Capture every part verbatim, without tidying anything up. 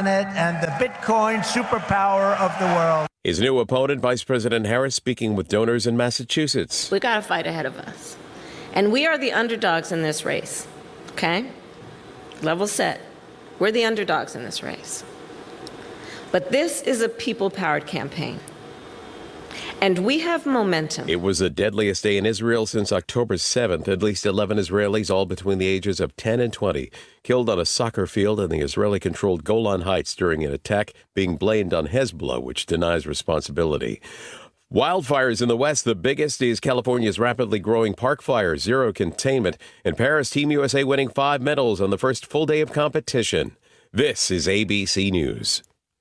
planet and the Bitcoin superpower of the world. His new opponent, Vice President Harris, speaking with donors in Massachusetts. We got a fight ahead of us. And we are the underdogs in this race, okay? Level set. We're the underdogs in this race. But this is a people-powered campaign. And we have momentum. It was the deadliest day in Israel since October seventh. At least eleven Israelis, all between the ages of ten and twenty, killed on a soccer field in the Israeli-controlled Golan Heights during an attack being blamed on Hezbollah, which denies responsibility. Wildfires in the West. The biggest is California's rapidly growing Park Fire, zero containment. In Paris, Team U S A winning five medals on the first full day of competition. This is A B C News.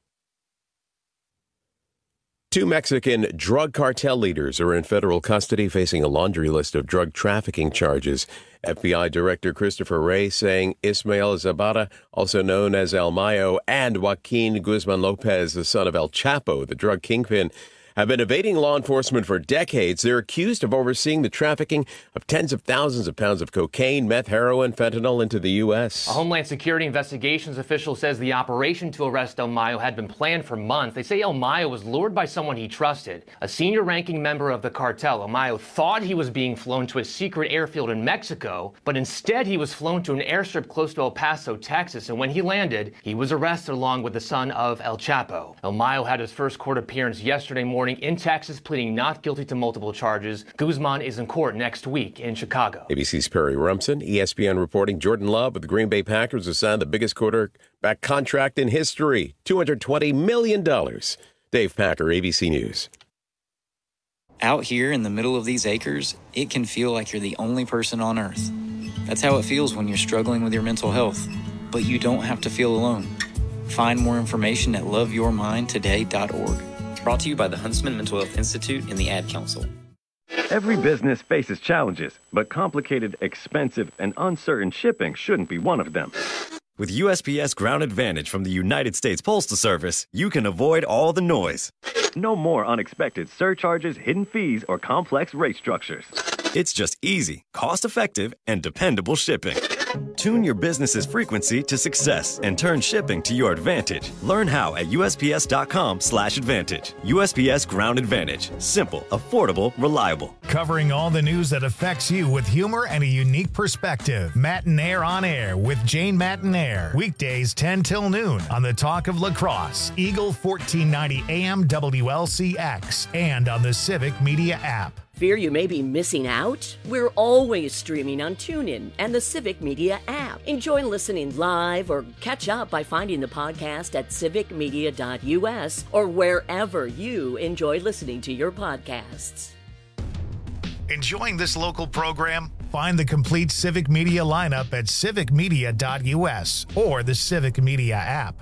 Two Mexican drug cartel leaders are in federal custody facing a laundry list of drug trafficking charges. F B I Director Christopher Wray saying Ismael Zapata, also known as El Mayo, and Joaquin Guzman Lopez, the son of El Chapo, the drug kingpin, have been evading law enforcement for decades. They're accused of overseeing the trafficking of tens of thousands of pounds of cocaine, meth, heroin, fentanyl into the U S. A Homeland Security investigations official says the operation to arrest El Mayo had been planned for months. They say El Mayo was lured by someone he trusted, a senior-ranking member of the cartel. El Mayo thought he was being flown to a secret airfield in Mexico, but instead he was flown to an airstrip close to El Paso, Texas, and when he landed, he was arrested along with the son of El Chapo. El Mayo had his first court appearance yesterday morning in Texas, pleading not guilty to multiple charges. Guzman is in court next week in Chicago. A B C's Perry Rumson, E S P N reporting Jordan Love with the Green Bay Packers has signed the biggest quarterback contract in history, two hundred twenty million dollars. Dave Packer, A B C News. Out here in the middle of these acres, it can feel like you're the only person on earth. That's how it feels when you're struggling with your mental health. But you don't have to feel alone. Find more information at love your mind today dot org. Brought to you by the Huntsman Mental Health Institute and the Ad Council. Every business faces challenges, but complicated, expensive, and uncertain shipping shouldn't be one of them. With U S P S Ground Advantage from the United States Postal Service, you can avoid all the noise. No more unexpected surcharges, hidden fees, or complex rate structures. It's just easy, cost-effective, and dependable shipping. Tune your business's frequency to success and turn shipping to your advantage. Learn how at U S P S dot com slash advantage. U S P S Ground Advantage. Simple, affordable, reliable. Covering all the news that affects you with humor and a unique perspective. Matinaire on Air with Jane Matinaire. Weekdays ten till noon on the Talk of Lacrosse, Eagle fourteen ninety A M W L C X, and on the Civic Media app. Fear you may be missing out? We're always streaming on TuneIn and the Civic Media app. Enjoy listening live or catch up by finding the podcast at civic media dot U S or wherever you enjoy listening to your podcasts. Enjoying this local program? Find the complete Civic Media lineup at civic media dot U S or the Civic Media app.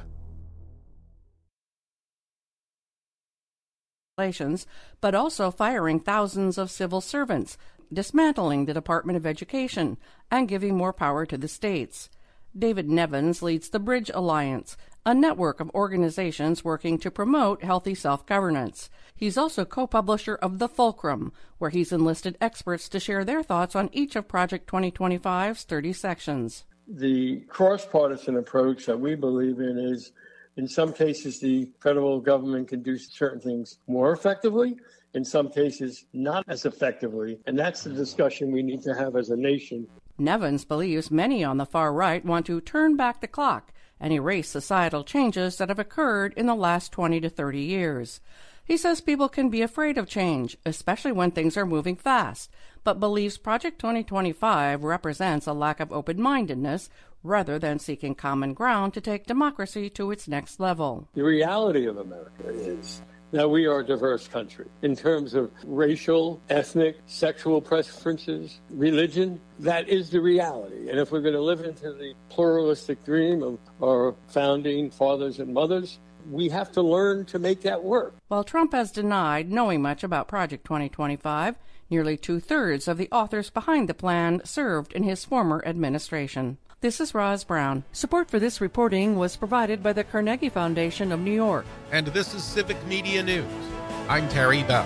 But also firing thousands of civil servants, dismantling the Department of Education, and giving more power to the states. David Nevins leads the Bridge Alliance, a network of organizations working to promote healthy self-governance. He's also co-publisher of The Fulcrum, where he's enlisted experts to share their thoughts on each of Project twenty twenty-five's thirty sections. The cross-partisan approach that we believe in is, in some cases, the federal government can do certain things more effectively. In some cases, not as effectively. And that's the discussion we need to have as a nation. Nevins believes many on the far right want to turn back the clock and erase societal changes that have occurred in the last twenty to thirty years. He says people can be afraid of change, especially when things are moving fast, but believes Project twenty twenty-five represents a lack of open-mindedness rather than seeking common ground to take democracy to its next level. The reality of America is that we are a diverse country in terms of racial, ethnic, sexual preferences, religion. That is the reality. And if we're going to live into the pluralistic dream of our founding fathers and mothers, we have to learn to make that work. While Trump has denied knowing much about Project twenty twenty-five, nearly two-thirds of the authors behind the plan served in his former administration. This is Roz Brown. Support for this reporting was provided by the Carnegie Foundation of New York. And this is Civic Media News. I'm Terry Bell.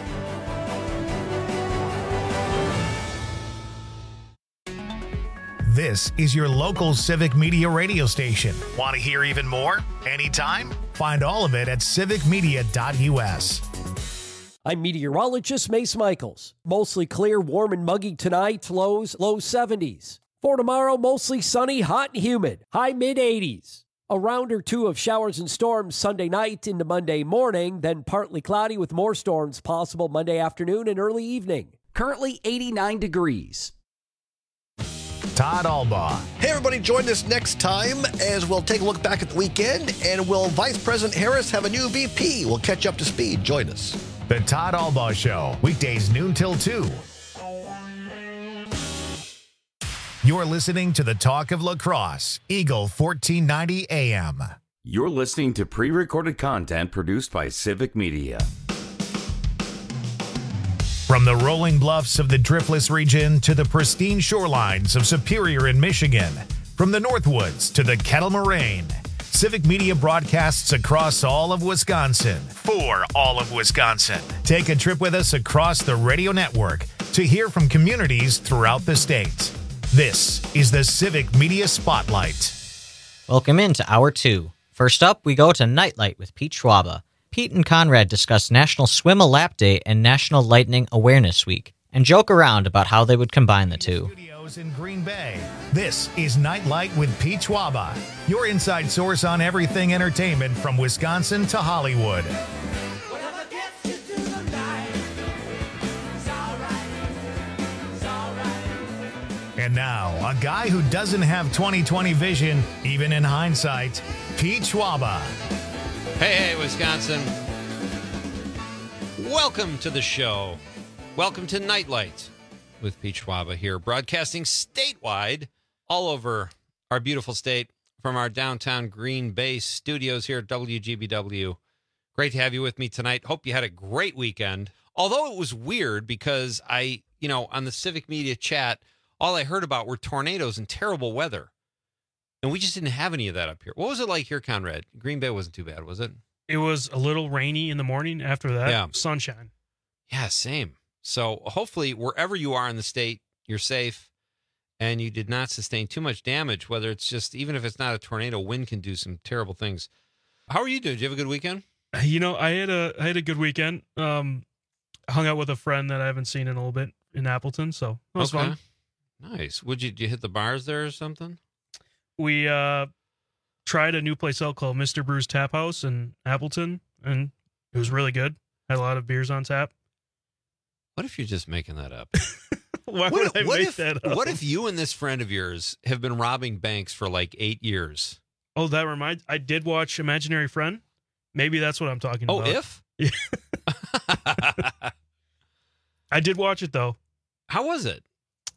This is your local Civic Media radio station. Want to hear even more? Anytime? Find all of it at civic media dot u s. I'm meteorologist Mace Michaels. Mostly clear, warm and muggy tonight, lows low seventies. For tomorrow, mostly sunny, hot and humid, high mid eighties. A round or two of showers and storms Sunday night into Monday morning, then partly cloudy with more storms possible Monday afternoon and early evening. Currently eighty-nine degrees. Todd Albaugh. Hey, everybody, join us next time as we'll take a look back at the weekend. And will Vice President Harris have a new V P? We'll catch up to speed. Join us. The Todd Albaugh Show, weekdays noon till two. You're listening to the Talk of La Crosse, Eagle fourteen ninety A M. You're listening to pre-recorded content produced by Civic Media. From the rolling bluffs of the Driftless region to the pristine shorelines of Superior in Michigan, from the Northwoods to the Kettle Moraine, Civic Media broadcasts across all of Wisconsin for all of Wisconsin. Take a trip with us across the radio network to hear from communities throughout the state. This is the Civic Media Spotlight. Welcome into Hour two. First up, we go to Nightlight with Pete Schwaba. Pete and Conrad discuss National Swim a Lap Day and National Lightning Awareness Week, and joke around about how they would combine the two. Studios in Green Bay. This is Nightlight with Pete Schwaba, your inside source on everything entertainment from Wisconsin to Hollywood. And now, a guy who doesn't have twenty twenty vision, even in hindsight, Pete Schwaba. Hey, hey, Wisconsin. Welcome to the show. Welcome to Nightlight with Pete Schwaba here, broadcasting statewide all over our beautiful state from our downtown Green Bay studios here at W G B W. Great to have you with me tonight. Hope you had a great weekend. Although it was weird because I, you know, on the Civic Media chat, all I heard about were tornadoes and terrible weather. And we just didn't have any of that up here. What was it like here, Conrad? Green Bay wasn't too bad, was it? It was a little rainy in the morning. After that, yeah. Sunshine. Yeah, same. So hopefully wherever you are in the state, you're safe and you did not sustain too much damage, whether it's just, even if it's not a tornado, wind can do some terrible things. How are you doing? Did you have a good weekend? You know, I had a I had a good weekend. Um, hung out with a friend that I haven't seen in a little bit in Appleton, so it was okay. fun. Nice. Would you, did you hit the bars there or something? We uh, tried a new place out called Mister Brew's Tap House in Appleton, and it was really good. Had a lot of beers on tap. What if you're just making that up? Why what would if, I what make if, that up? What if you and this friend of yours have been robbing banks for like eight years? Oh, that reminds. I did watch Imaginary Friend. Maybe that's what I'm talking Oh, about. if? Yeah. I did watch it, though. How was it?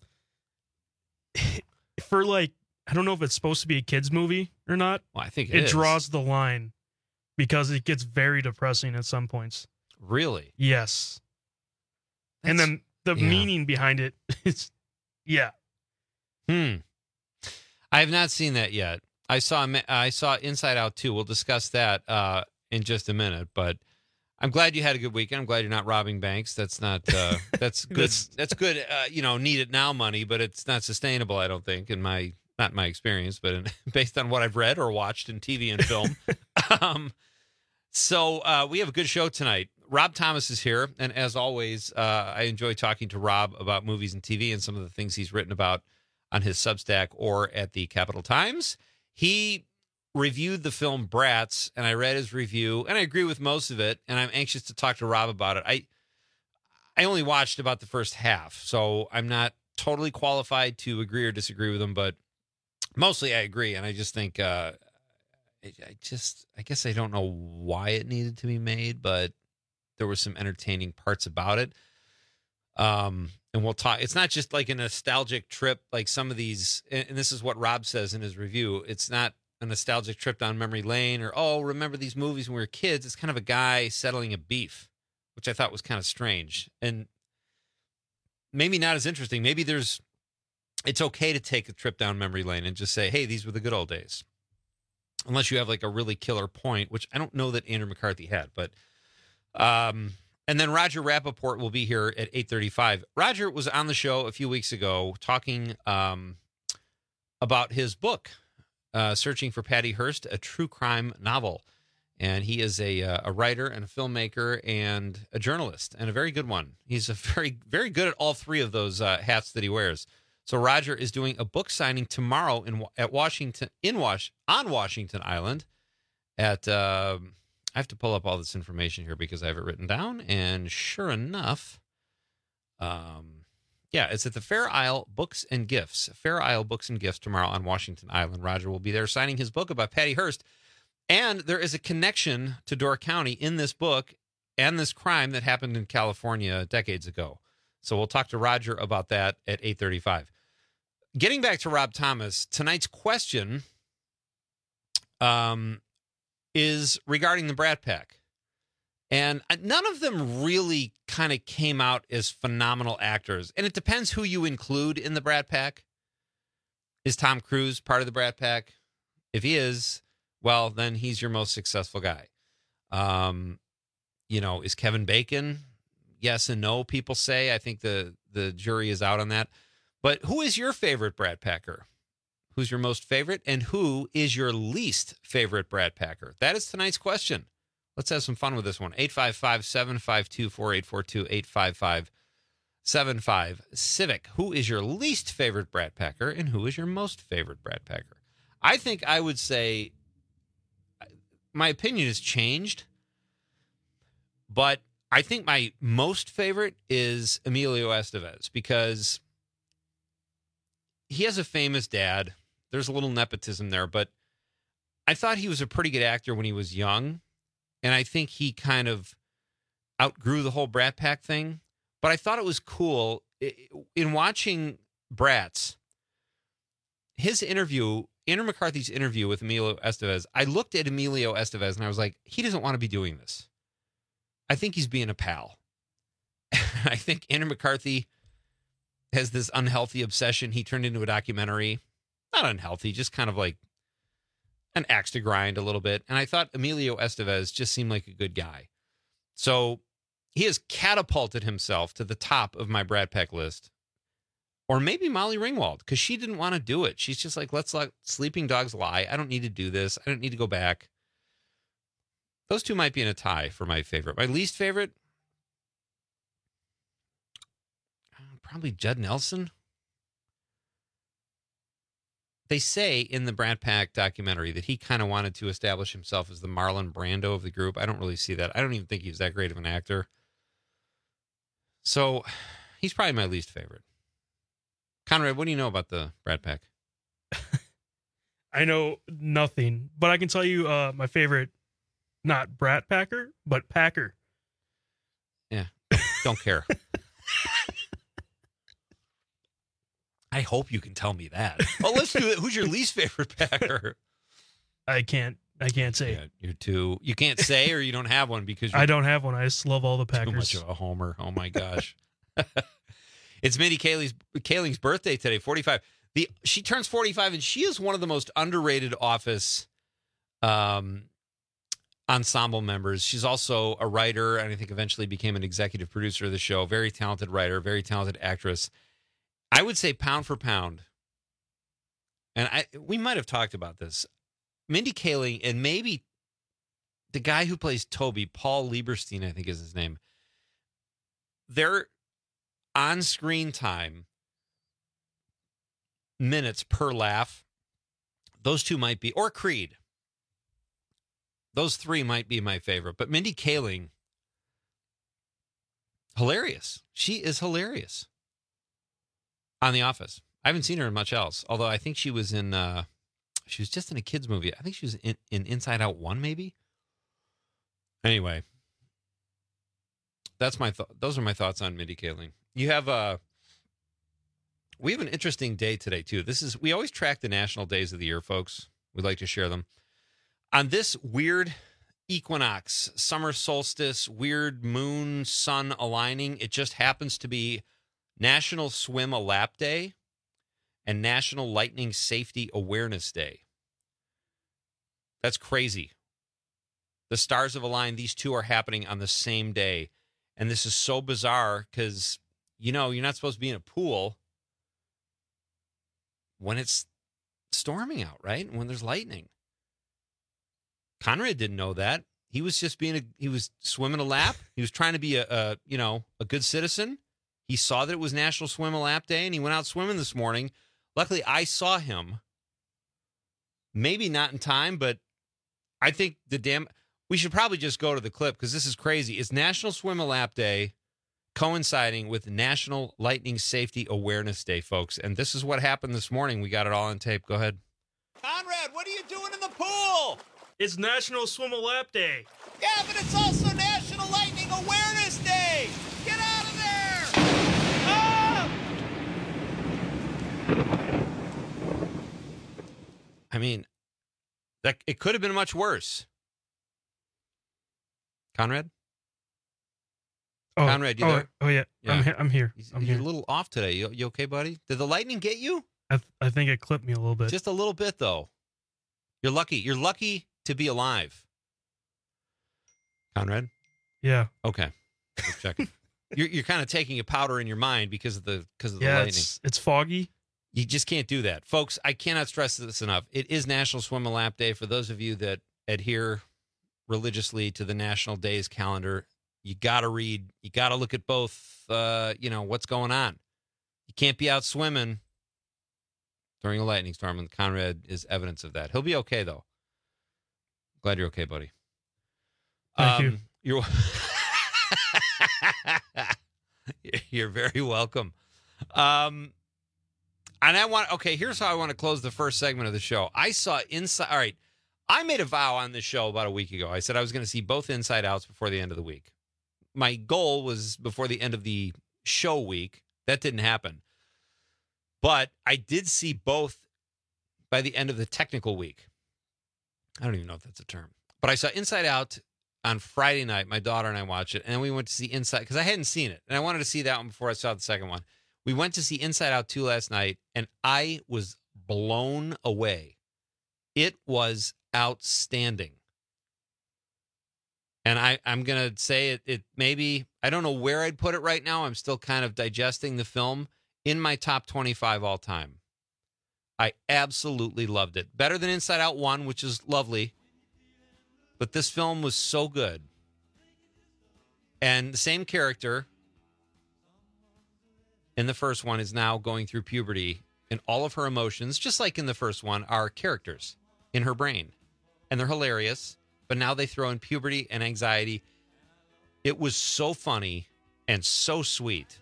For like, I don't know if it's supposed to be a kid's movie or not. Well, I think it, it is. draws the line because it gets very depressing at some points. Really? Yes. That's, and then the yeah. meaning behind it, it's, yeah. Hmm. I have not seen that yet. I saw I saw Inside Out two. We'll discuss that uh, in just a minute. But I'm glad you had a good weekend. I'm glad you're not robbing banks. That's not uh, that's good. that's, that's good. Uh, you know, need it now money, but it's not sustainable. I don't think in my not my experience, but in, based on what I've read or watched in T V and film. um, so uh, we have a good show tonight. Rob Thomas is here, and as always, uh, I enjoy talking to Rob about movies and T V and some of the things he's written about on his Substack or at the Capital Times. He reviewed the film Bratz, and I read his review, and I agree with most of it, and I'm anxious to talk to Rob about it. I I only watched about the first half, so I'm not totally qualified to agree or disagree with him, but mostly I agree, and I just think, uh, I, I just, I guess I don't know why it needed to be made, but there were some entertaining parts about it. Um, and we'll talk. It's not just like a nostalgic trip, like some of these, and, and this is what Rob says in his review. It's not a nostalgic trip down memory lane or, oh, remember these movies when we were kids. It's kind of a guy settling a beef, which I thought was kind of strange and maybe not as interesting. Maybe there's, it's okay to take a trip down memory lane and just say, hey, these were the good old days. Unless you have like a really killer point, which I don't know that Andrew McCarthy had, but, um, and then Roger Rappaport will be here at eight thirty-five. Roger was on the show a few weeks ago talking um, about his book, uh, Searching for Patty Hearst, a true crime novel. And he is a uh, a writer and a filmmaker and a journalist, and a very good one. He's a very, very good at all three of those uh, hats that he wears. So Roger is doing a book signing tomorrow in at Washington in Wash on Washington Island. At uh, I have to pull up all this information here because I have it written down. And sure enough, um, yeah, it's at the Fair Isle Books and Gifts. Fair Isle Books and Gifts tomorrow on Washington Island. Roger will be there signing his book about Patty Hearst. And there is a connection to Door County in this book and this crime that happened in California decades ago. So we'll talk to Roger about that at eight thirty-five. Getting back to Rob Thomas, tonight's question um, is regarding the Brat Pack. And none of them really kind of came out as phenomenal actors. And it depends who you include in the Brat Pack. Is Tom Cruise part of the Brat Pack? If he is, well, then he's your most successful guy. Um, you know, is Kevin Bacon? Yes and no, people say. I think the, the jury is out on that. But who is your favorite Brat Packer? Who's your most favorite? And who is your least favorite Brat Packer? That is tonight's question. Let's have some fun with this one. eight five five, seven five two, four eight four two, eight five five, seven five, Civic. Who is your least favorite Brat Packer? And who is your most favorite Brat Packer? I think I would say... my opinion has changed, but I think my most favorite is Emilio Estevez because he has a famous dad. There's a little nepotism there, but I thought he was a pretty good actor when he was young, and I think he kind of outgrew the whole Brat Pack thing. But I thought it was cool in watching Bratz, his interview, Andrew McCarthy's interview with Emilio Estevez. I looked at Emilio Estevez and I was like, he doesn't want to be doing this. I think he's being a pal. I think Andrew McCarthy has this unhealthy obsession. He turned into a documentary. Not unhealthy, just kind of like an axe to grind a little bit. And I thought Emilio Estevez just seemed like a good guy. So he has catapulted himself to the top of my Brat Pack list. Or maybe Molly Ringwald, because she didn't want to do it. She's just like, let's let sleeping dogs lie. I don't need to do this. I don't need to go back. Those two might be in a tie for my favorite. My least favorite, probably Judd Nelson. They say in the Brat Pack documentary that he kind of wanted to establish himself as the Marlon Brando of the group. I don't really see that. I don't even think he was that great of an actor. So he's probably my least favorite. Conrad, what do you know about the Brat Pack? I know nothing, but I can tell you uh, my favorite, not Brat Packer, but Packer. Yeah, don't care. I hope you can tell me that. Well, let's do it. Who's your least favorite Packer? I can't. I can't say. Yeah, you're too. You can't say, or you don't have one because you're I don't have one. I just love all the Packers. Too much of a homer. Oh my gosh. It's Mindy Kaling's, Kaling's birthday today, forty-five. The she turns forty-five, and she is one of the most underrated Office um, ensemble members. She's also a writer, and I think eventually became an executive producer of the show. Very talented writer, very talented actress. I would say pound for pound, and I we might have talked about this. Mindy Kaling and maybe the guy who plays Toby, Paul Lieberstein, I think is his name. They're on-screen time, minutes per laugh, those two might be, or Creed. Those three might be my favorite. But Mindy Kaling, hilarious. She is hilarious on The Office. I haven't seen her in much else, although I think she was in, uh, she was just in a kid's movie. I think she was in, in Inside Out one, maybe? Anyway, that's my th- those are my thoughts on Mindy Kaling. You have a, we have an interesting day today, too. This is, we always track the national days of the year, folks. We'd like to share them. On this weird equinox, summer solstice, weird moon, sun aligning, it just happens to be National Swim a Lap Day and National Lightning Safety Awareness Day. That's crazy. The stars have aligned. These two are happening on the same day. And this is so bizarre because, you know, you're not supposed to be in a pool when it's storming out, right? When there's lightning. Conrad didn't know that. He was just being a, he was swimming a lap. He was trying to be a, a, you know, a good citizen. He saw that it was National Swim a Lap Day, and he went out swimming this morning. Luckily, I saw him. Maybe not in time, but I think the damn, we should probably just go to the clip because this is crazy. It's National Swim a Lap Day coinciding with National Lightning Safety Awareness Day, folks. And this is what happened this morning. We got it all on tape. Go ahead. Conrad, what are you doing in the pool? It's National Swim a Lap Day. Yeah, but it's also National Lightning Awareness Day. Get out of there! Ah! I mean, that it could have been much worse. Conrad? Oh, Conrad, you oh, there? Oh, yeah. Yeah. I'm, he- I'm here. He's, I'm you're here. a little off today. You, you okay, buddy? Did the lightning get you? I, th- I think it clipped me a little bit. Just a little bit, though. You're lucky. You're lucky to be alive. Conrad? Yeah. Okay. Just checking. you're you're kind of taking a powder in your mind because of the because of the Yeah, lightning. it's, it's foggy. You just can't do that. Folks, I cannot stress this enough. It is National Swim a Lap Day. For those of you that adhere religiously to the National Days calendar, you got to read, you got to look at both, uh, you know, what's going on. You can't be out swimming during a lightning storm, and Conrad is evidence of that. He'll be okay, though. Glad you're okay, buddy. Thank um, you. You're, you're very welcome. Um, and I want, okay, here's how I want to close the first segment of the show. I saw Inside, all right, I made a vow on this show about a week ago. I said I was going to see both Inside Outs before the end of the week. My goal was before the end of the show week. That didn't happen. But I did see both by the end of the technical week. I don't even know if that's a term. But I saw Inside Out on Friday night. My daughter and I watched it. And then we went to see Inside, because I hadn't seen it. And I wanted to see that one before I saw the second one. We went to see Inside Out two last night, and I was blown away. It was outstanding. And I, I'm going to say it, it maybe, I don't know where I'd put it right now. I'm still kind of digesting the film. In my top twenty-five all time. I absolutely loved it. Better than Inside Out one, which is lovely. But this film was so good. And the same character in the first one is now going through puberty, and all of her emotions, just like in the first one, are characters in her brain. And they're hilarious, but now they throw in puberty and anxiety. It was so funny and so sweet.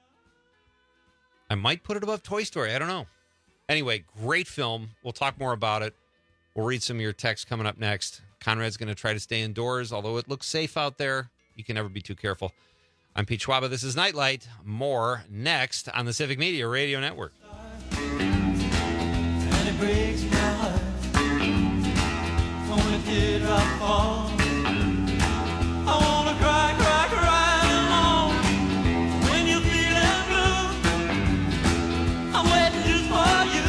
I might put it above Toy Story. I don't know. Anyway, great film. We'll talk more about it. We'll read some of your texts coming up next. Conrad's going to try to stay indoors, although it looks safe out there. You can never be too careful. I'm Pete Schwaba. This is Nightlight. More next on the Civic Media Radio Network. And it breaks my heart. When did I fall? I wanna cry, cry, cry alone. When you're feeling blue, I'm waiting just for you.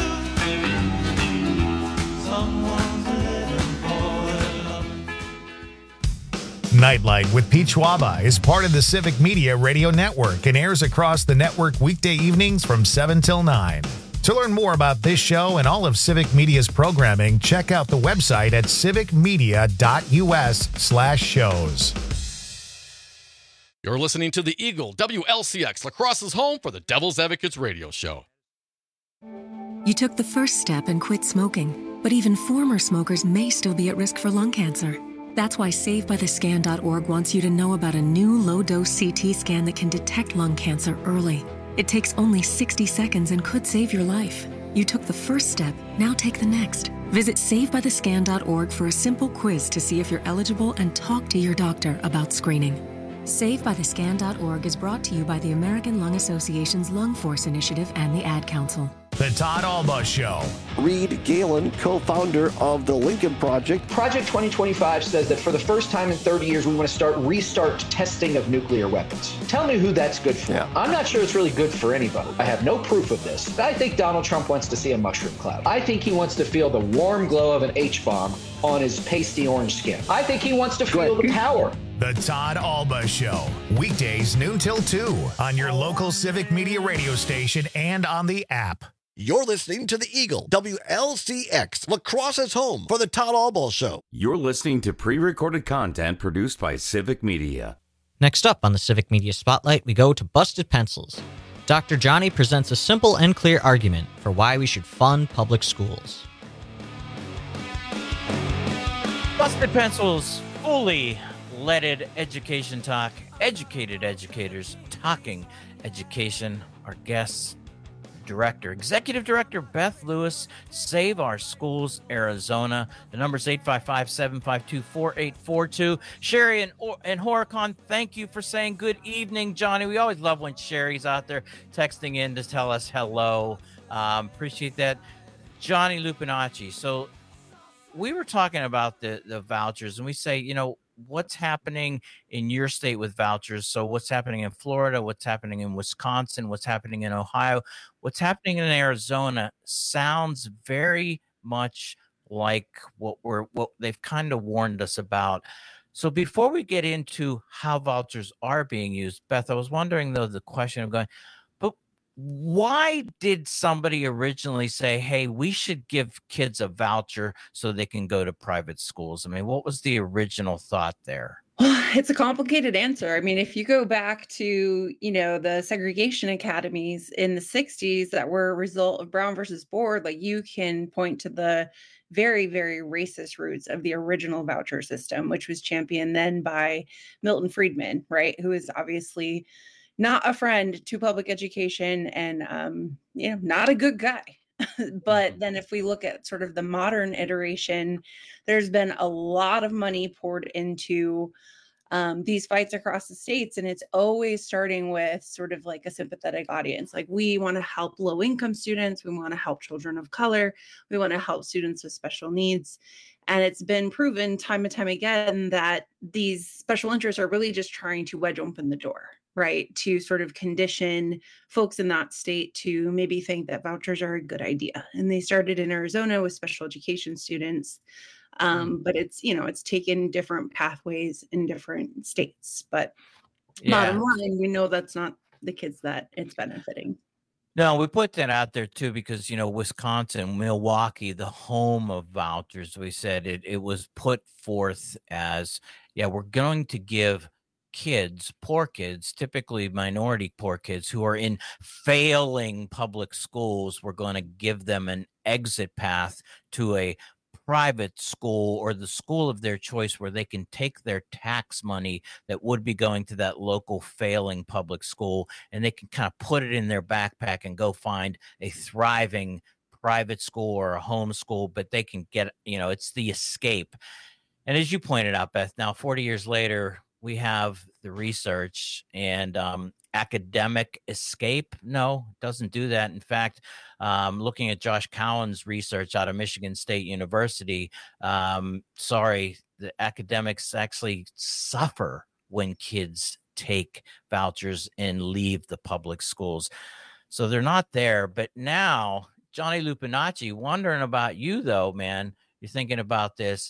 Someone's living for love. Nightlight with Pete Schwaba is part of the Civic Media Radio Network and airs across the network weekday evenings from seven till nine. To learn more about this show and all of Civic Media's programming, check out the website at civicmedia.us slash shows. You're listening to the Eagle W L C X, La Crosse's home for the Devil's Advocates radio show. You took the first step and quit smoking, but even former smokers may still be at risk for lung cancer. That's why save by the scan dot org wants you to know about a new low-dose C T scan that can detect lung cancer early. It takes only sixty seconds and could save your life. You took the first step, now take the next. Visit save by the scan dot org for a simple quiz to see if you're eligible and talk to your doctor about screening. save by the scan dot org is brought to you by the American Lung Association's Lung Force Initiative and the Ad Council. The Todd Alba Show. Reed Galen, co-founder of the Lincoln Project. Project twenty twenty-five says that for the first time in thirty years, we want to start restart testing of nuclear weapons. Tell me who that's good for. Yeah. I'm not sure it's really good for anybody. I have no proof of this. I think Donald Trump wants to see a mushroom cloud. I think he wants to feel the warm glow of an H-bomb on his pasty orange skin. I think he wants to feel the power. The Todd Alba Show. Weekdays noon till two on your local Civic Media radio station and on the app. You're listening to the Eagle, W L C X, Lacrosse's home for the Todd Albaugh Show. You're listening to pre-recorded content produced by Civic Media. Next up on the Civic Media Spotlight, we go to Busted Pencils. Doctor Johnny presents a simple and clear argument for why we should fund public schools. Busted Pencils, fully leaded education talk, educated educators talking education. Our guests, Director, Executive Director Beth Lewis, Save Our Schools Arizona. The number's eight five five, seven five two, four eight four two. Sherry and, and Horicon, thank you for saying good evening, Johnny. We always love when Sherry's out there texting in to tell us hello. Um, appreciate that. Johnny Lupinacci. So we were talking about the, the vouchers, and we say, you know, what's happening in your state with vouchers? So what's happening in Florida, what's happening in Wisconsin, what's happening in Ohio, what's happening in Arizona sounds very much like what we're what they've kind of warned us about. So before we get into how vouchers are being used, Beth, I was wondering though the question of going, but why did somebody originally say, hey, we should give kids a voucher so they can go to private schools? I mean, what was the original thought there? It's a complicated answer. I mean, if you go back to, you know, the segregation academies in the sixties that were a result of Brown versus Board, like you can point to the very, very racist roots of the original voucher system, which was championed then by Milton Friedman, right? Who is obviously not a friend to public education and, um, you know, not a good guy. But then if we look at sort of the modern iteration, there's been a lot of money poured into um, these fights across the states. And it's always starting with sort of like a sympathetic audience. Like we want to help low income students. We want to help children of color. We want to help students with special needs. And it's been proven time and time again that these special interests are really just trying to wedge open the door, right? To sort of condition folks in that state to maybe think that vouchers are a good idea. And they started in Arizona with special education students. Um, but it's, you know, it's taken different pathways in different states. But Yeah. bottom line, we know that's not the kids that it's benefiting. No, we put that out there too because, you know, Wisconsin, Milwaukee, the home of vouchers, we said it, it was put forth as, yeah, we're going to give kids, poor kids, typically minority poor kids who are in failing public schools, we're going to give them an exit path to a private school or the school of their choice where they can take their tax money that would be going to that local failing public school and they can kind of put it in their backpack and go find a thriving private school or a home school, but they can get, you know, it's the escape. And as you pointed out, Beth, now forty years later, we have the research and um, academic escape. No, it doesn't do that. In fact, um, looking at Josh Cowan's research out of Michigan State University, um, sorry, the academics actually suffer when kids take vouchers and leave the public schools. So they're not there. But now, Johnny Lupinacci, wondering about you, though, man, you're thinking about this.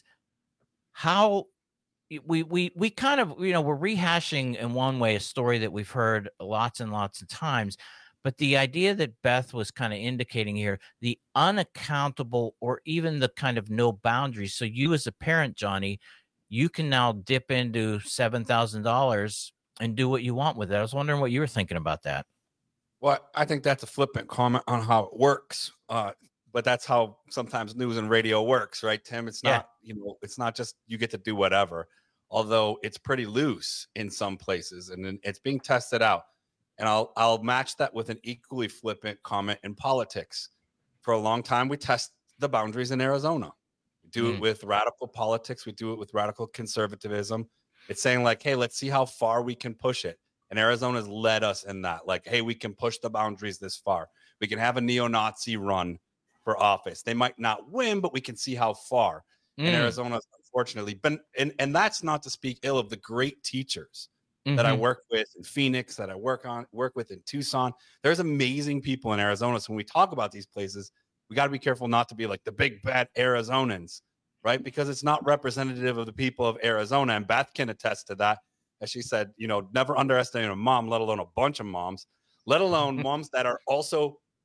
How we we we kind of, you know, we're rehashing in one way a story that we've heard lots and lots of times, but the idea that Beth was kind of indicating here, the unaccountable or even the kind of no boundaries. So you as a parent, Johnny, you can now dip into seven thousand dollars and do what you want with it. I was wondering what you were thinking about that. Well, I think that's a flippant comment on how it works. Uh, but that's how sometimes news and radio works, right, Tim? It's not, yeah. you know, it's not just you get to do whatever, although it's pretty loose in some places and it's being tested out. And I'll I'll match that with an equally flippant comment in politics. For a long time, we test the boundaries in Arizona. We do mm. it with radical politics. We do it with radical conservatism. It's saying like, hey, let's see how far we can push it. And Arizona's led us in that. Like, hey, we can push the boundaries this far. We can have a neo-Nazi run for office. They might not win, but we can see how far. Mm. And Arizona's unfortunately been, and, and that's not to speak ill of the great teachers mm-hmm. that I work with in Phoenix, that I work on, work with in Tucson. There's amazing people in Arizona. So when we talk about these places, we got to be careful not to be like the big bad Arizonans, right? Because it's not representative of the people of Arizona. And Beth can attest to that. As she said, you know, never underestimate a mom, let alone a bunch of moms, let alone moms that are also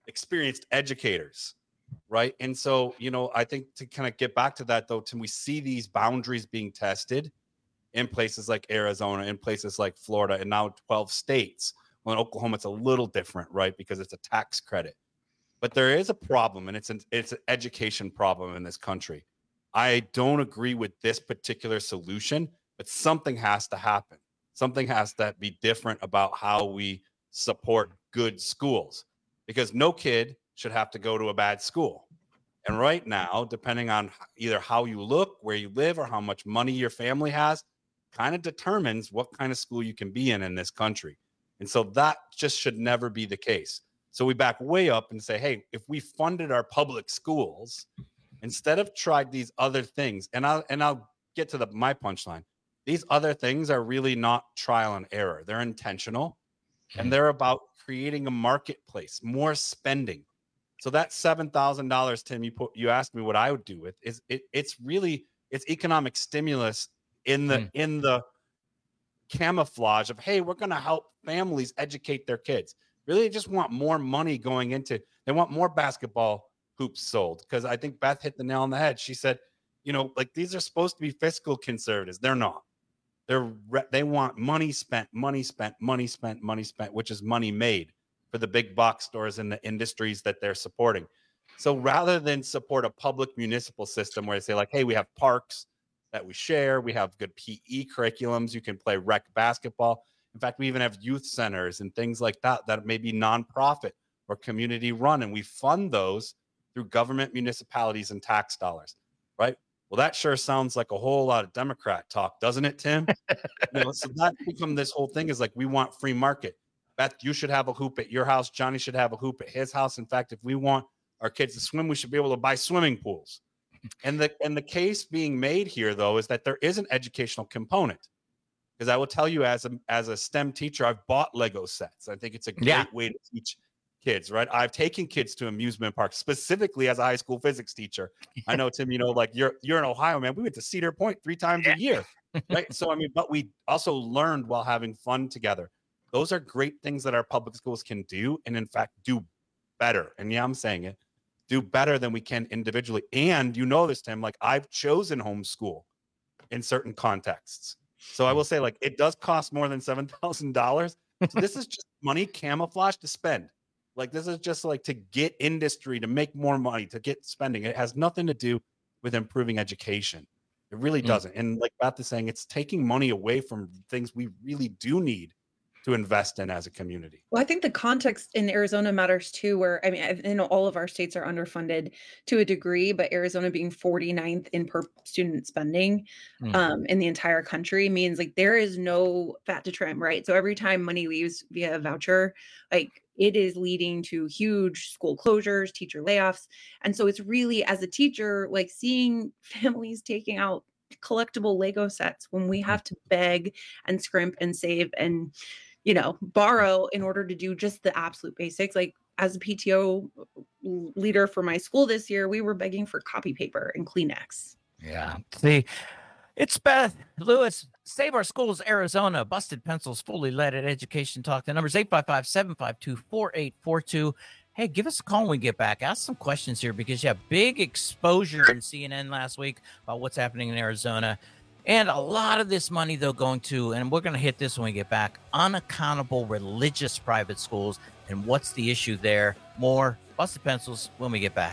experienced educators, right? And so, you know, I think to kind of get back to that, though, Tim, we see these boundaries being tested in places like Arizona, in places like Florida, and now twelve states. Well, in Oklahoma, it's a little different, right? Because it's a tax credit. But there is a problem, and it's an, it's an education problem in this country. I don't agree with this particular solution, but something has to happen. Something has to be different about how we support good schools, because no kid should have to go to a bad school. And right now, depending on either how you look, where you live, or how much money your family has, kind of determines what kind of school you can be in in this country. And so that just should never be the case. So we back way up and say, hey, if we funded our public schools, instead of tried these other things, and I'll, and I'll get to the my punchline, these other things are really not trial and error. They're intentional, and they're about creating a marketplace, more spending. So that seven thousand dollars, Tim, you put, you asked me what I would do with, is it, it's really, it's economic stimulus in the, mm. in the camouflage of, hey, we're going to help families educate their kids. Really, they just want more money going into, they want more basketball hoops sold. Because I think Beth hit the nail on the head. She said, you know, like, these are supposed to be fiscal conservatives. They're not. They're, they want money spent, money spent, money spent, money spent, which is money made for the big box stores and the industries that they're supporting. So rather than support a public municipal system where they say, like, hey, we have parks that we share, we have good P E curriculums, you can play rec basketball. In fact, we even have youth centers and things like that that may be nonprofit or community run, and we fund those through government, municipalities, and tax dollars, right? Well, that sure sounds like a whole lot of Democrat talk, doesn't it, Tim? You know, so that become this whole thing is like, we want free market. Beth, you should have a hoop at your house. Johnny should have a hoop at his house. In fact, if we want our kids to swim, we should be able to buy swimming pools. And the and the case being made here, though, is that there is an educational component. Because I will tell you, as a as a STEM teacher, I've bought Lego sets. I think it's a great yeah. way to teach kids, right? I've taken kids to amusement parks, specifically as a high school physics teacher. I know, Tim, you know, like you're you're in Ohio, man. We went to Cedar Point three times yeah. a year, right? So I mean, but we also learned while having fun together. Those are great things that our public schools can do, and in fact, do better. And yeah, I'm saying it, do better than we can individually. And you know this, Tim, like, I've chosen homeschool in certain contexts. So I will say, like, it does cost more than seven thousand dollars. So this is just money camouflage to spend. Like, this is just like to get industry to make more money, to get spending. It has nothing to do with improving education. It really doesn't. Mm. And like Beth is saying, it's taking money away from things we really do need to invest in as a community. Well, I think the context in Arizona matters too, where, I mean, I know all of our states are underfunded to a degree, but Arizona being forty-ninth in per student spending mm. um, in the entire country means, like, there is no fat to trim, right? So every time money leaves via a voucher, like, it is leading to huge school closures, teacher layoffs. And so it's really, as a teacher, like, seeing families taking out collectible Lego sets when we have to beg and scrimp and save and, you know, borrow in order to do just the absolute basics. Like, as a P T O leader for my school this year, we were begging for copy paper and Kleenex. Yeah. See, it's Beth Lewis, Save Our Schools, Arizona, Busted Pencils, fully led at Education Talk. The number's eight five five, seven five two, four eight four two. Hey, give us a call when we get back. Ask some questions here, because you have big exposure in C N N last week about what's happening in Arizona. And a lot of this money, though, going to, and we're going to hit this when we get back, unaccountable religious private schools. And what's the issue there? More Busted Pencils when we get back.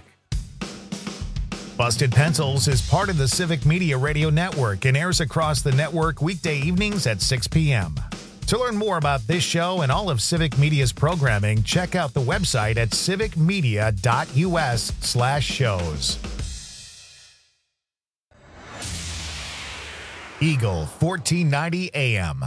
Busted Pencils is part of the Civic Media Radio Network and airs across the network weekday evenings at six p.m. To learn more about this show and all of Civic Media's programming, check out the website at civicmedia.us slash shows. Eagle fourteen ninety A M.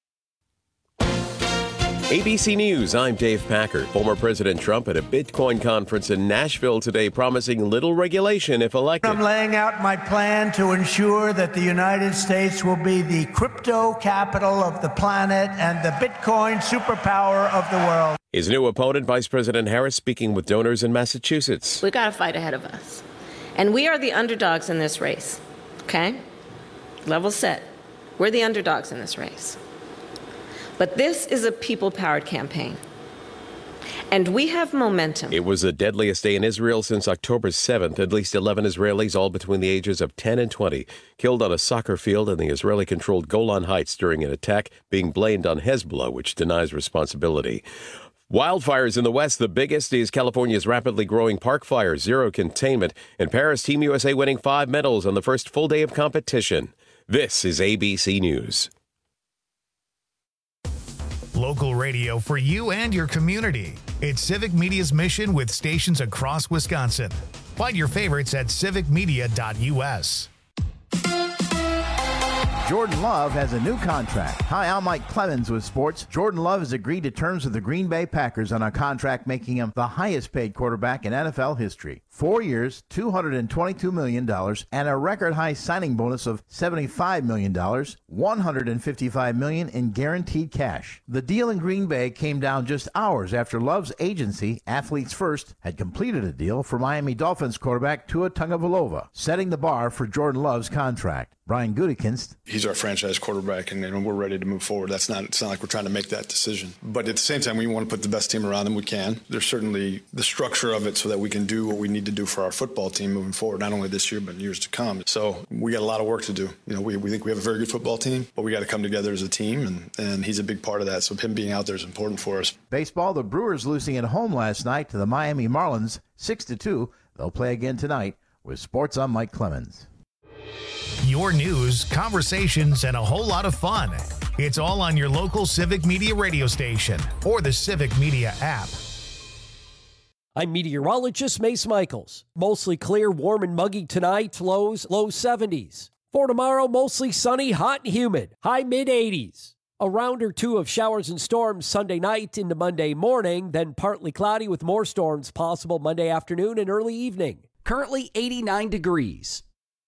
A B C News, I'm Dave Packer. Former President Trump at a Bitcoin conference in Nashville today promising little regulation if elected. I'm laying out my plan to ensure that the United States will be the crypto capital of the planet and the Bitcoin superpower of the world. His new opponent, Vice President Harris, speaking with donors in Massachusetts. We've got a fight ahead of us. And we are the underdogs in this race, okay? Level set. We're the underdogs in this race. But this is a people-powered campaign. And we have momentum. It was the deadliest day in Israel since October seventh. At least eleven Israelis, all between the ages of ten and twenty, killed on a soccer field in the Israeli-controlled Golan Heights during an attack being blamed on Hezbollah, which denies responsibility. Wildfires in the west. The biggest is California's rapidly growing park fire, zero containment. In Paris, Team U S A winning five medals on the first full day of competition. This is A B C News. Local radio for you and your community. It's Civic Media's mission with stations across Wisconsin. Find your favorites at civic media dot U S. Jordan Love has a new contract. Hi, I'm Mike Clemens with sports. Jordan Love has agreed to terms with the Green Bay Packers on a contract making him the highest paid quarterback in N F L history. Four years, two hundred twenty-two million dollars, and a record high signing bonus of seventy-five million dollars, one hundred fifty-five million dollars in guaranteed cash. The deal in Green Bay came down just hours after Love's agency, Athletes First, had completed a deal for Miami Dolphins quarterback Tua Tagovailoa, setting the bar for Jordan Love's contract. Brian Gutekunst. He's our franchise quarterback, and, and we're ready to move forward. That's not, it's not like we're trying to make that decision. But at the same time, we want to put the best team around him we can. There's certainly the structure of it so that we can do what we need to do for our football team moving forward, not only this year, but in years to come. So we got a lot of work to do. You know, we, we think we have a very good football team, but we got to come together as a team, and, and he's a big part of that. So him being out there is important for us. Baseball, the Brewers losing at home last night to the Miami Marlins, six to two. They'll play again tonight. With sports, I'm Mike Clemens. Your news, conversations, and a whole lot of fun. It's all on your local Civic Media radio station or the Civic Media app. I'm meteorologist Mace Michaels. Mostly clear, warm and muggy tonight, lows low seventies. For tomorrow, mostly sunny, hot and humid, high mid eighties. A round or two of showers and storms Sunday night into Monday morning, then partly cloudy with more storms possible Monday afternoon and early evening. Currently eighty-nine degrees.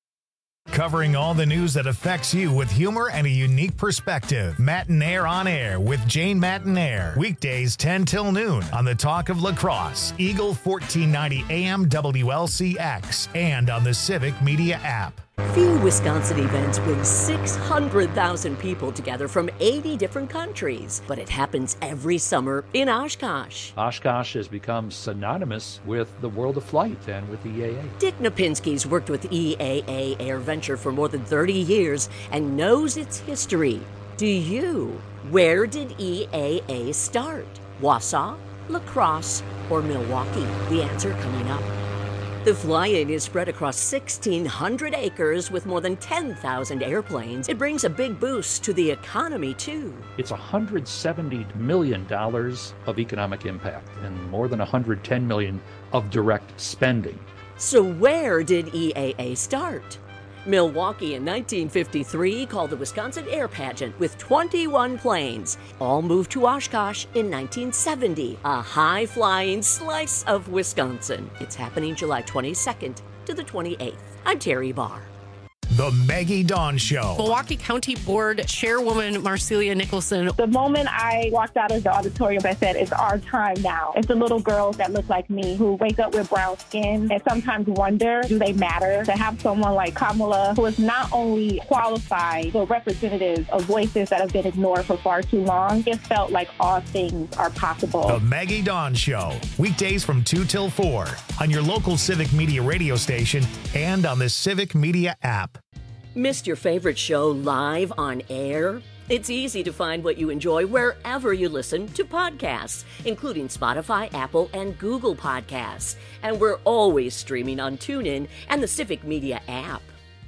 Covering all the news that affects you with humor and a unique perspective. Mattinaire on Air with Jane Mattinaire. Weekdays ten till noon on the Talk of La Crosse, Eagle fourteen ninety A M W L C X, and on the Civic Media app. Few Wisconsin events bring six hundred thousand people together from eighty different countries, but it happens every summer in Oshkosh. Oshkosh has become synonymous with the world of flight and with E A A. Dick Napinski's worked with E A A AirVenture for more than thirty years and knows its history. Do you? Where did E A A start? Wausau, La Crosse, or Milwaukee? The answer coming up. The fly-in is spread across sixteen hundred acres with more than ten thousand airplanes. It brings a big boost to the economy, too. It's one hundred seventy million dollars of economic impact and more than one hundred ten million dollars of direct spending. So where did E A A start? Milwaukee in nineteen fifty-three called the Wisconsin Air Pageant with twenty-one planes. All moved to Oshkosh in nineteen seventy, a high-flying slice of Wisconsin. It's happening July twenty-second to the twenty-eighth. I'm Terry Barr. The Maggie Dawn Show. Milwaukee County Board Chairwoman Marcelia Nicholson. The moment I walked out of the auditorium, I said, it's our time now. It's the little girls that look like me who wake up with brown skin and sometimes wonder, do they matter? To have someone like Kamala, who is not only qualified, but representative of voices that have been ignored for far too long, it felt like all things are possible. The Maggie Dawn Show. Weekdays from two till four on your local Civic Media radio station and on the Civic Media app. Missed your favorite show live on air? It's easy to find what you enjoy wherever you listen to podcasts, including Spotify, Apple, and Google Podcasts. And we're always streaming on TuneIn and the Civic Media app.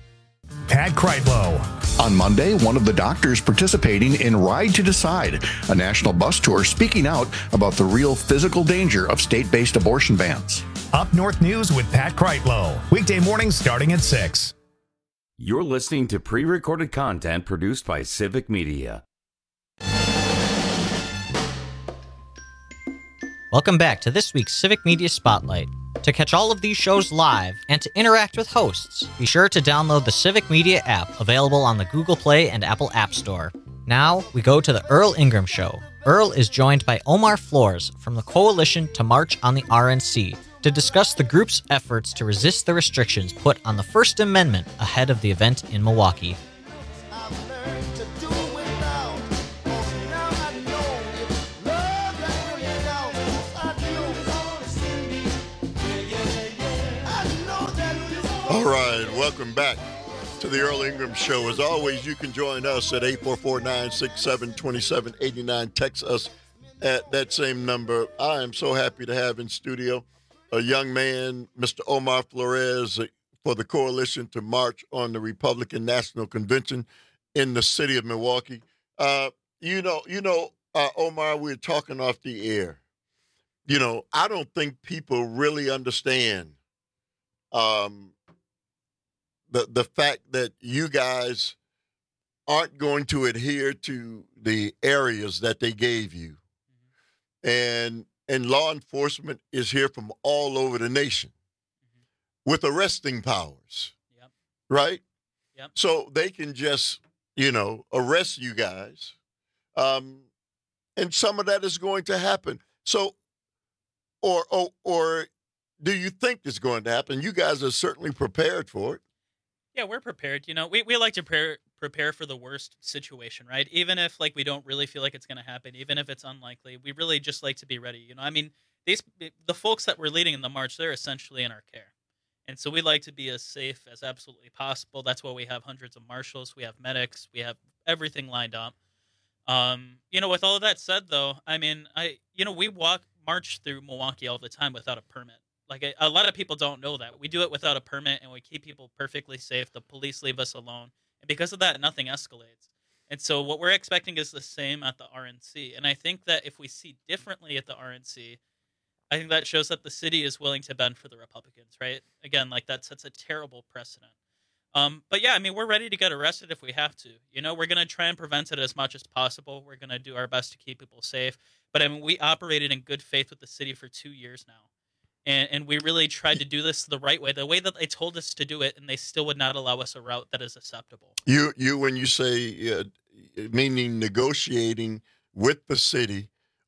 Pat Kreitlow. On Monday, one of the doctors participating in Ride to Decide, a national bus tour speaking out about the real physical danger of state-based abortion bans. Up North News with Pat Kreitlow. Weekday mornings starting at six. You're listening to pre-recorded content produced by Civic Media. Welcome back to this week's Civic Media Spotlight. To catch all of these shows live and to interact with hosts, be sure to download the Civic Media app, available on the Google Play and Apple App Store. Now, we go to the Earl Ingram Show. Earl is joined by Omar Flores from the Coalition to March on the R N C to discuss the group's efforts to resist the restrictions put on the First Amendment ahead of the event in Milwaukee. All right, welcome back to the Earl Ingram Show. As always, you can join us at eight four four, nine six seven, two seven eight nine. Text us at that same number. I am so happy to have in studio a young man, Mister Omar Flores, for the coalition to march on the Republican National Convention in the city of Milwaukee. Uh, you know, you know, uh, Omar, we were talking off the air. You know, I don't think people really understand um, the the fact that you guys aren't going to adhere to the areas that they gave you. Mm-hmm. And and law enforcement is here from all over the nation mm-hmm. with arresting powers. Yep. Right? Yep. So they can just, you know, arrest you guys. Um, and some of that is going to happen. So, or, or, or do you think it's going to happen? You guys are certainly prepared for it. Yeah, we're prepared. You know, we, we like to prepare, prepare for the worst situation, right? Even if, like, we don't really feel like it's going to happen, even if it's unlikely, we really just like to be ready. You know, I mean, these the folks that we're leading in the march, they're essentially in our care. And so we like to be as safe as absolutely possible. That's why we have hundreds of marshals. We have medics. We have everything lined up. Um, you know, with all of that said, though, I mean, I, you know, we walk, march through Milwaukee all the time without a permit. Like, a, a lot of people don't know that. We do it without a permit, and we keep people perfectly safe. The police leave us alone. And because of that, nothing escalates. And so what we're expecting is the same at the R N C. And I think that if we see differently at the R N C, I think that shows that the city is willing to bend for the Republicans, right? Again, like, that sets a terrible precedent. Um, but, yeah, I mean, we're ready to get arrested if we have to. You know, we're going to try and prevent it as much as possible. We're going to do our best to keep people safe. But, I mean, we operated in good faith with the city for two years now. And, and we really tried to do this the right way, the way that they told us to do it, and they still would not allow us a route that is acceptable. You, you, when you say, uh, meaning negotiating with the city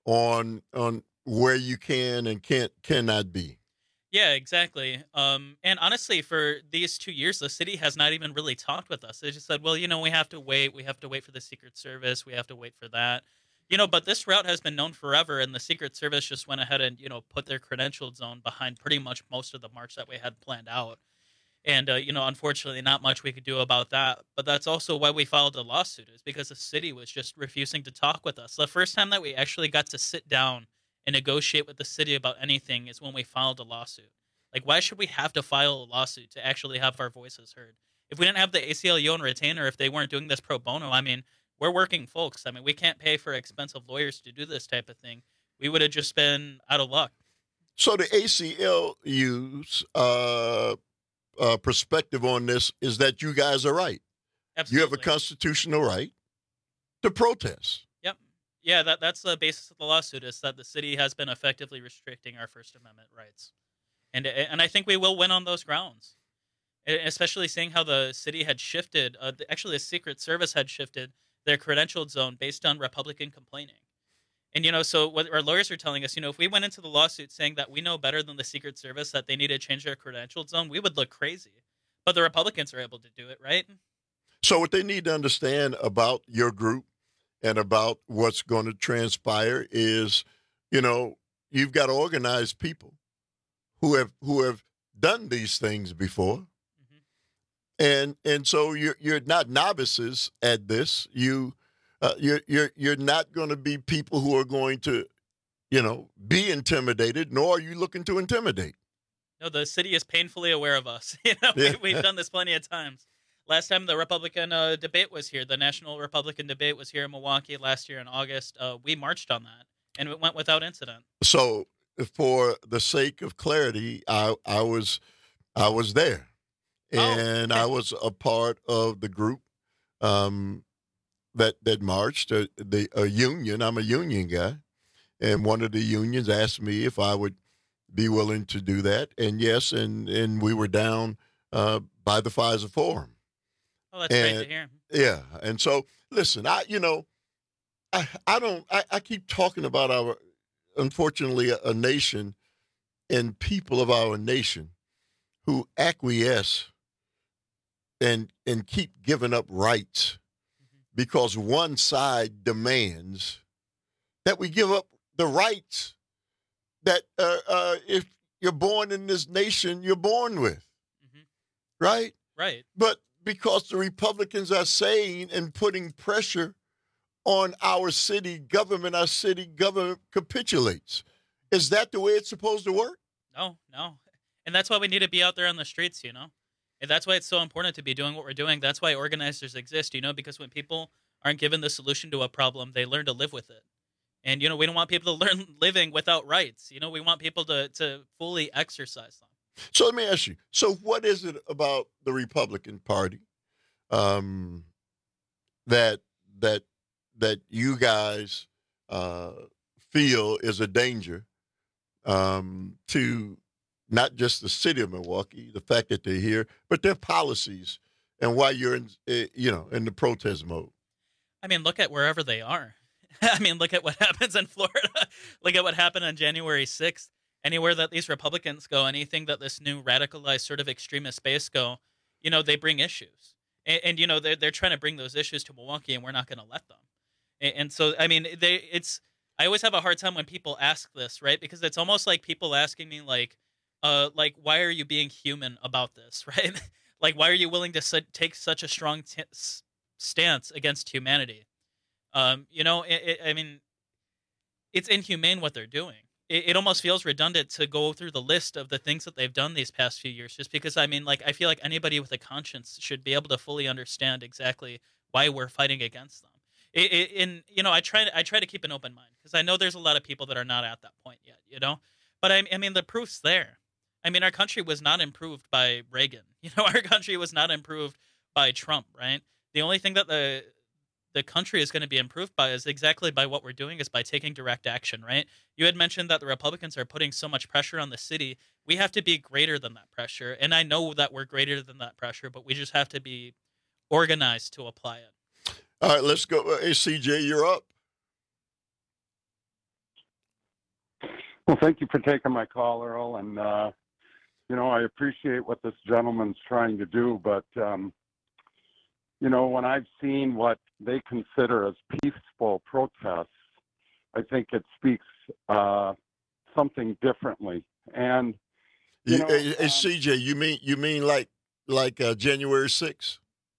on on where you can and can't cannot be. Yeah, exactly. Um, and honestly, for these two years, the city has not even really talked with us. They just said, well, you know, we have to wait. We have to wait for the Secret Service. We have to wait for that. You know, but this route has been known forever, and the Secret Service just went ahead and, you know, put their credentialed zone behind pretty much most of the march that we had planned out. And, uh, you know, unfortunately, not much we could do about that. But that's also why we filed a lawsuit, is because the city was just refusing to talk with us. The first time that we actually got to sit down and negotiate with the city about anything is when we filed a lawsuit. Like, why should we have to file a lawsuit to actually have our voices heard? If we didn't have the A C L U on retainer, if they weren't doing this pro bono, I mean, we're working folks. I mean, we can't pay for expensive lawyers to do this type of thing. We would have just been out of luck. So the A C L U's uh, uh, perspective on this is that you guys are right. Absolutely. You have a constitutional right to protest. Yep. Yeah, that, that's the basis of the lawsuit, is that the city has been effectively restricting our First Amendment rights. And, and I think we will win on those grounds, especially seeing how the city had shifted. Uh, actually, the Secret Service had shifted their credentialed zone based on Republican complaining. And, you know, so what our lawyers are telling us, you know, if we went into the lawsuit saying that we know better than the Secret Service that they need to change their credentialed zone, we would look crazy. But the Republicans are able to do it, right? So what they need to understand about your group and about what's going to transpire is, you know, you've got organized people who have who have done these things before. And and so you're you're not novices at this. You uh, you're you're you're not going to be people who are going to, you know, be intimidated. Nor are you looking to intimidate. No, the city is painfully aware of us. You know, yeah. we, we've done this plenty of times. Last time the Republican uh, debate was here, the National Republican debate was here in Milwaukee last year in August. Uh, we marched on that, and it went without incident. So, for the sake of clarity, I I was I was there. And oh, okay. I was a part of the group um, that that marched, uh, the a union. I'm a union guy. And one of the unions asked me if I would be willing to do that. And yes, and, and we were down uh, by the Pfizer Forum. Oh, that's and, great to hear. Yeah. And so, listen, I, you know, I, I don't, I, I keep talking about our, unfortunately, a, a nation and people of our nation who acquiesce and and keep giving up rights mm-hmm. because one side demands that we give up the rights that uh, uh, if you're born in this nation, you're born with. Mm-hmm. right? Right. But because the Republicans are saying and putting pressure on our city government, our city government capitulates. Is that the way it's supposed to work? No, no. And that's why we need to be out there on the streets, you know? And that's why it's so important to be doing what we're doing. That's why organizers exist, you know, because when people aren't given the solution to a problem, they learn to live with it. And, you know, we don't want people to learn living without rights. You know, we want people to, to fully exercise them. So let me ask you. So what is it about the Republican Party um, that that that you guys uh, feel is a danger um, to not just the city of Milwaukee, the fact that they're here, but their policies and why you're in, uh, you know, in the protest mode? I mean, look at wherever they are. I mean, look at what happens in Florida. Look at what happened on January sixth. Anywhere that these Republicans go, anything that this new radicalized sort of extremist base go, you know, they bring issues. And, and you know, they're, they're trying to bring those issues to Milwaukee, and we're not going to let them. And, and so, I mean, they it's, I always have a hard time when people ask this, right? Because it's almost like people asking me, like, uh, like, why are you being human about this, right? Like, why are you willing to su- take such a strong t- stance against humanity? Um, you know, it, it, I mean, it's inhumane what they're doing. It, it almost feels redundant to go through the list of the things that they've done these past few years, just because, I mean, like, I feel like anybody with a conscience should be able to fully understand exactly why we're fighting against them. It, it, and, you know, I try to, I try to keep an open mind, because I know there's a lot of people that are not at that point yet, you know, but I, I mean, the proof's there. I mean, our country was not improved by Reagan. You know, our country was not improved by Trump, right? The only thing that the the country is going to be improved by is exactly by what we're doing, is by taking direct action, right? You had mentioned that the Republicans are putting so much pressure on the city. We have to be greater than that pressure. And I know that we're greater than that pressure, but we just have to be organized to apply it. All right, let's go. Hey, C J, you're up. Well, thank you for taking my call, Earl. And, uh, you know, I appreciate what this gentleman's trying to do, but, um, you know, when I've seen what they consider as peaceful protests, I think it speaks uh, something differently. And you You, know, hey, hey, um, C J, you mean you mean like like uh, January sixth?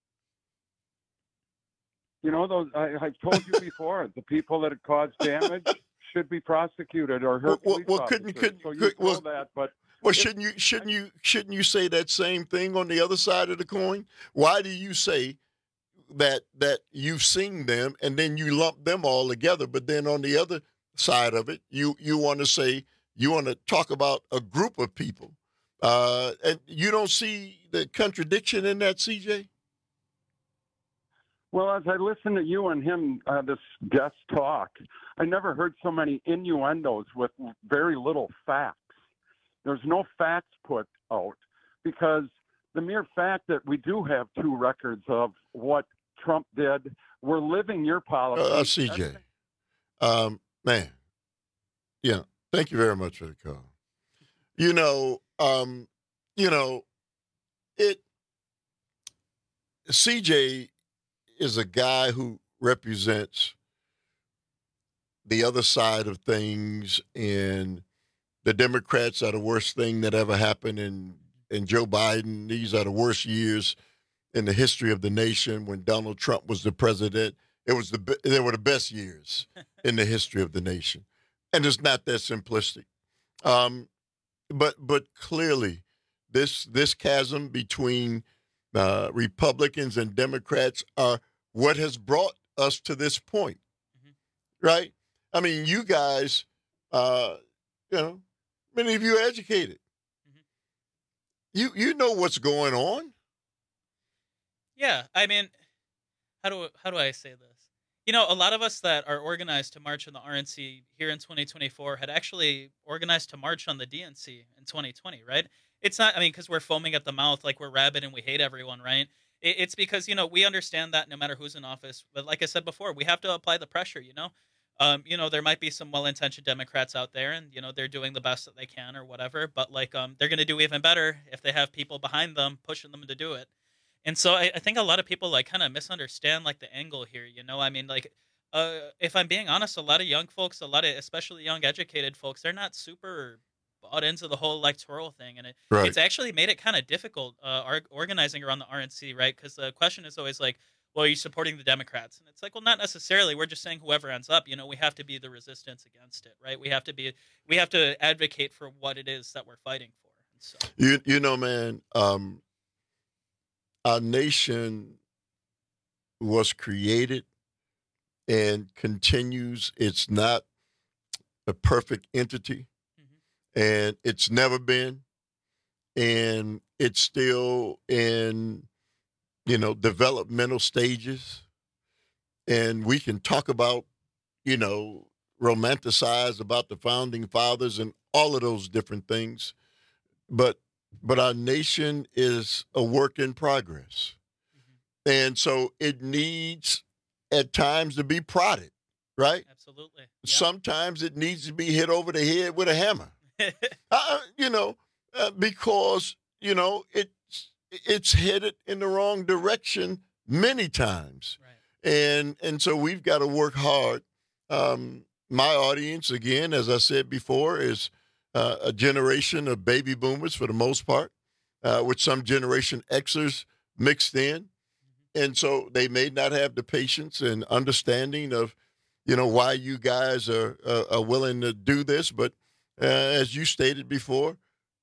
you know, those I, I've told you before, the people that have caused damage should be prosecuted or hurt Well, police well, couldn't officers. couldn't So you could, know well, that, but well, if- shouldn't you shouldn't you shouldn't you say that same thing on the other side of the coin? Why do you say that that you've seen them and then you lump them all together, but then on the other side of it, you you want to say you want to talk about a group of people, uh, and you don't see the contradiction in that, C J? Well, as I listen to you and him, uh, this guest talk, I never heard so many innuendos with very little facts. There's no facts put out, because the mere fact that we do have two records of what Trump did, we're living your policy. Uh, C J, um, man, yeah, thank you very much for the call. You know, um, you know, it. C J is a guy who represents the other side of things, and the Democrats are the worst thing that ever happened, and and Joe Biden, these are the worst years in the history of the nation. When Donald Trump was the president, it was the be- they were the best years in the history of the nation, and it's not that simplistic. Um, but but clearly, this this chasm between uh, Republicans and Democrats are what has brought us to this point, mm-hmm. right? I mean, you guys, uh, you know, many of you are educated. Mm-hmm. You you know what's going on. Yeah, I mean, how do how do I say this? You know, a lot of us that are organized to march in the R N C here in twenty twenty-four had actually organized to march on the D N C in twenty twenty, right? It's not, I mean, because we're foaming at the mouth like we're rabid and we hate everyone, right? It, it's because, you know, we understand that no matter who's in office, but like I said before, we have to apply the pressure, you know? Um, you know, there might be some well-intentioned Democrats out there, and, you know, they're doing the best that they can or whatever, but, like, um, they're going to do even better if they have people behind them pushing them to do it. And so I, I think a lot of people, like, kind of misunderstand, like, the angle here, you know? I mean, like, uh, if I'm being honest, a lot of young folks, a lot of especially young educated folks, they're not super bought into the whole electoral thing, and it, Right. it's actually made it kind of difficult uh, ar- organizing around the R N C, right? Because the question is always like, well, are you supporting the Democrats? And it's like, well, not necessarily. We're just saying whoever ends up, you know, we have to be the resistance against it, right? We have to be, we have to advocate for what it is that we're fighting for. And so, You you know, man, um, our nation was created and continues. It's not a perfect entity, and it's never been, and it's still in, you know, developmental stages. And we can talk about, you know, romanticize about the founding fathers and all of those different things, but but our nation is a work in progress. And so it needs at times to be prodded, right? absolutely. Sometimes it needs to be hit over the head with a hammer. uh, you know, uh, because, you know, it's it's headed in the wrong direction many times. Right. And and so we've got to work hard. Um, my audience, again, as I said before, is uh, a generation of baby boomers for the most part, uh, with some Generation Xers mixed in. And so they may not have the patience and understanding of, you know, why you guys are, uh, are willing to do this. But uh, as you stated before,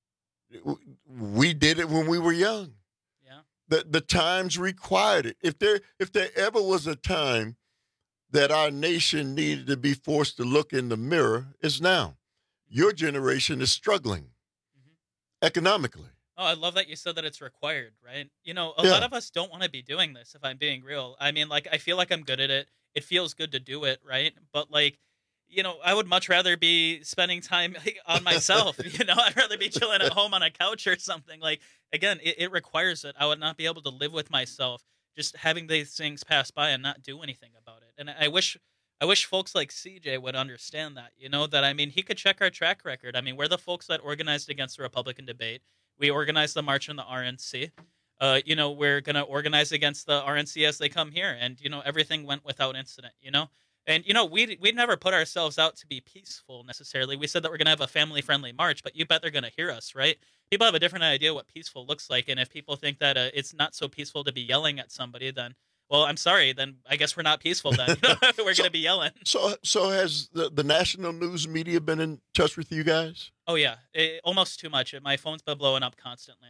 we did it when we were young. Yeah. The the times required it. If there if there ever was a time that our nation needed to be forced to look in the mirror, it's now. Your generation is struggling mm-hmm. economically. Oh, I love that you said that it's required, right? You know, a Yeah. lot of us don't want to be doing this, if I'm being real. I mean, like, I feel like I'm good at it. It feels good to do it, right? But, like, you know, I would much rather be spending time like, on myself. You know, I'd rather be chilling at home on a couch or something. Like, again, it, it requires it. I would not be able to live with myself just having these things pass by and not do anything about it. And I wish I wish folks like C J would understand that, you know, that, I mean, he could check our track record. I mean, we're the folks that organized against the Republican debate. We organized the march in the R N C. Uh, you know, we're going to organize against the R N C as they come here. And, you know, everything went without incident, you know. And, you know, we we never put ourselves out to be peaceful necessarily. We said that we're going to have a family-friendly march, but you bet they're going to hear us, right? People have a different idea what peaceful looks like. And if people think that uh, it's not so peaceful to be yelling at somebody, then, well, I'm sorry, then I guess we're not peaceful then. You know? We're So- going to be yelling. So so has the, the national news media been in touch with you guys? Oh, yeah. It, almost too much. My phone's been blowing up constantly.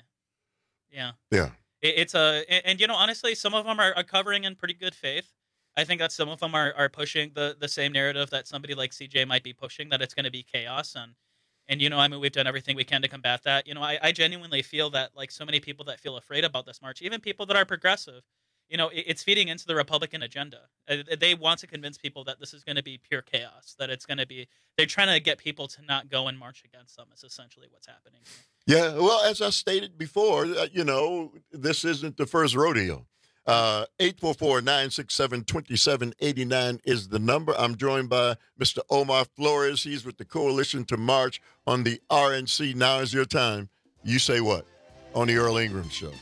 Yeah. Yeah. It, it's a, and, and, you know, honestly, some of them are, are covering in pretty good faith. I think that some of them are, are pushing the, the same narrative that somebody like C J might be pushing, that it's going to be chaos. And, and, you know, I mean, we've done everything we can to combat that. You know, I, I genuinely feel that, like, so many people that feel afraid about this march, even people that are progressive, you know, it, it's feeding into the Republican agenda. Uh, They want to convince people that this is going to be pure chaos, that it's going to be, they're trying to get people to not go and march against them is essentially what's happening. Yeah, well, as I stated before, uh, you know, this isn't the first rodeo. Uh, eight four four, nine six seven, two seven eight nine is the number. I'm joined by Mister Omar Flores. He's with the Coalition to March on the R N C. Now is your time. You say what on the Earl Ingram Show?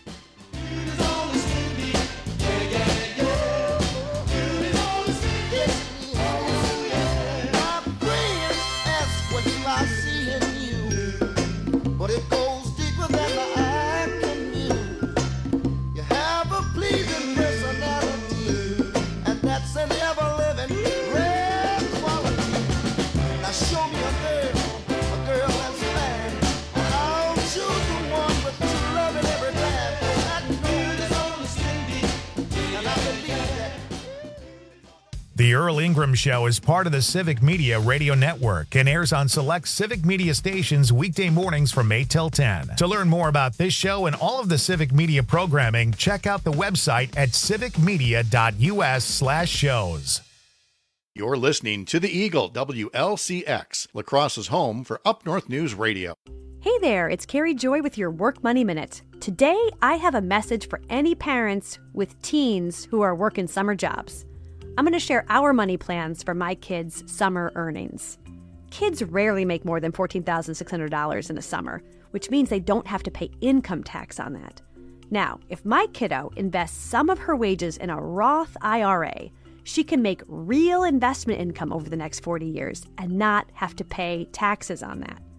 But it goes deeper than the eye can view. You have a pleasing personality, and that's an ever-living rare quality. Now show me a girl, a girl that's fine, and I'll choose the one with true love in every time. That gold is on the string, and I believe that. The Earl Ingram Show is part of the Civic Media Radio Network and airs on select Civic Media stations weekday mornings from eight till ten. To learn more about this show and all of the Civic Media programming, check out the website at civicmedia.us slash shows. You're listening to the Eagle, W L C X, La Crosse's home for Up North News Radio. Hey there, it's Carrie Joy with your Work Money Minute. Today, I have a message for any parents with teens who are working summer jobs. I'm going to share our money plans for my kids' summer earnings. Kids rarely make more than fourteen thousand six hundred dollars in a summer, which means they don't have to pay income tax on that. Now, if my kiddo invests some of her wages in a Roth I R A, she can make real investment income over the next forty years and not have to pay taxes on that.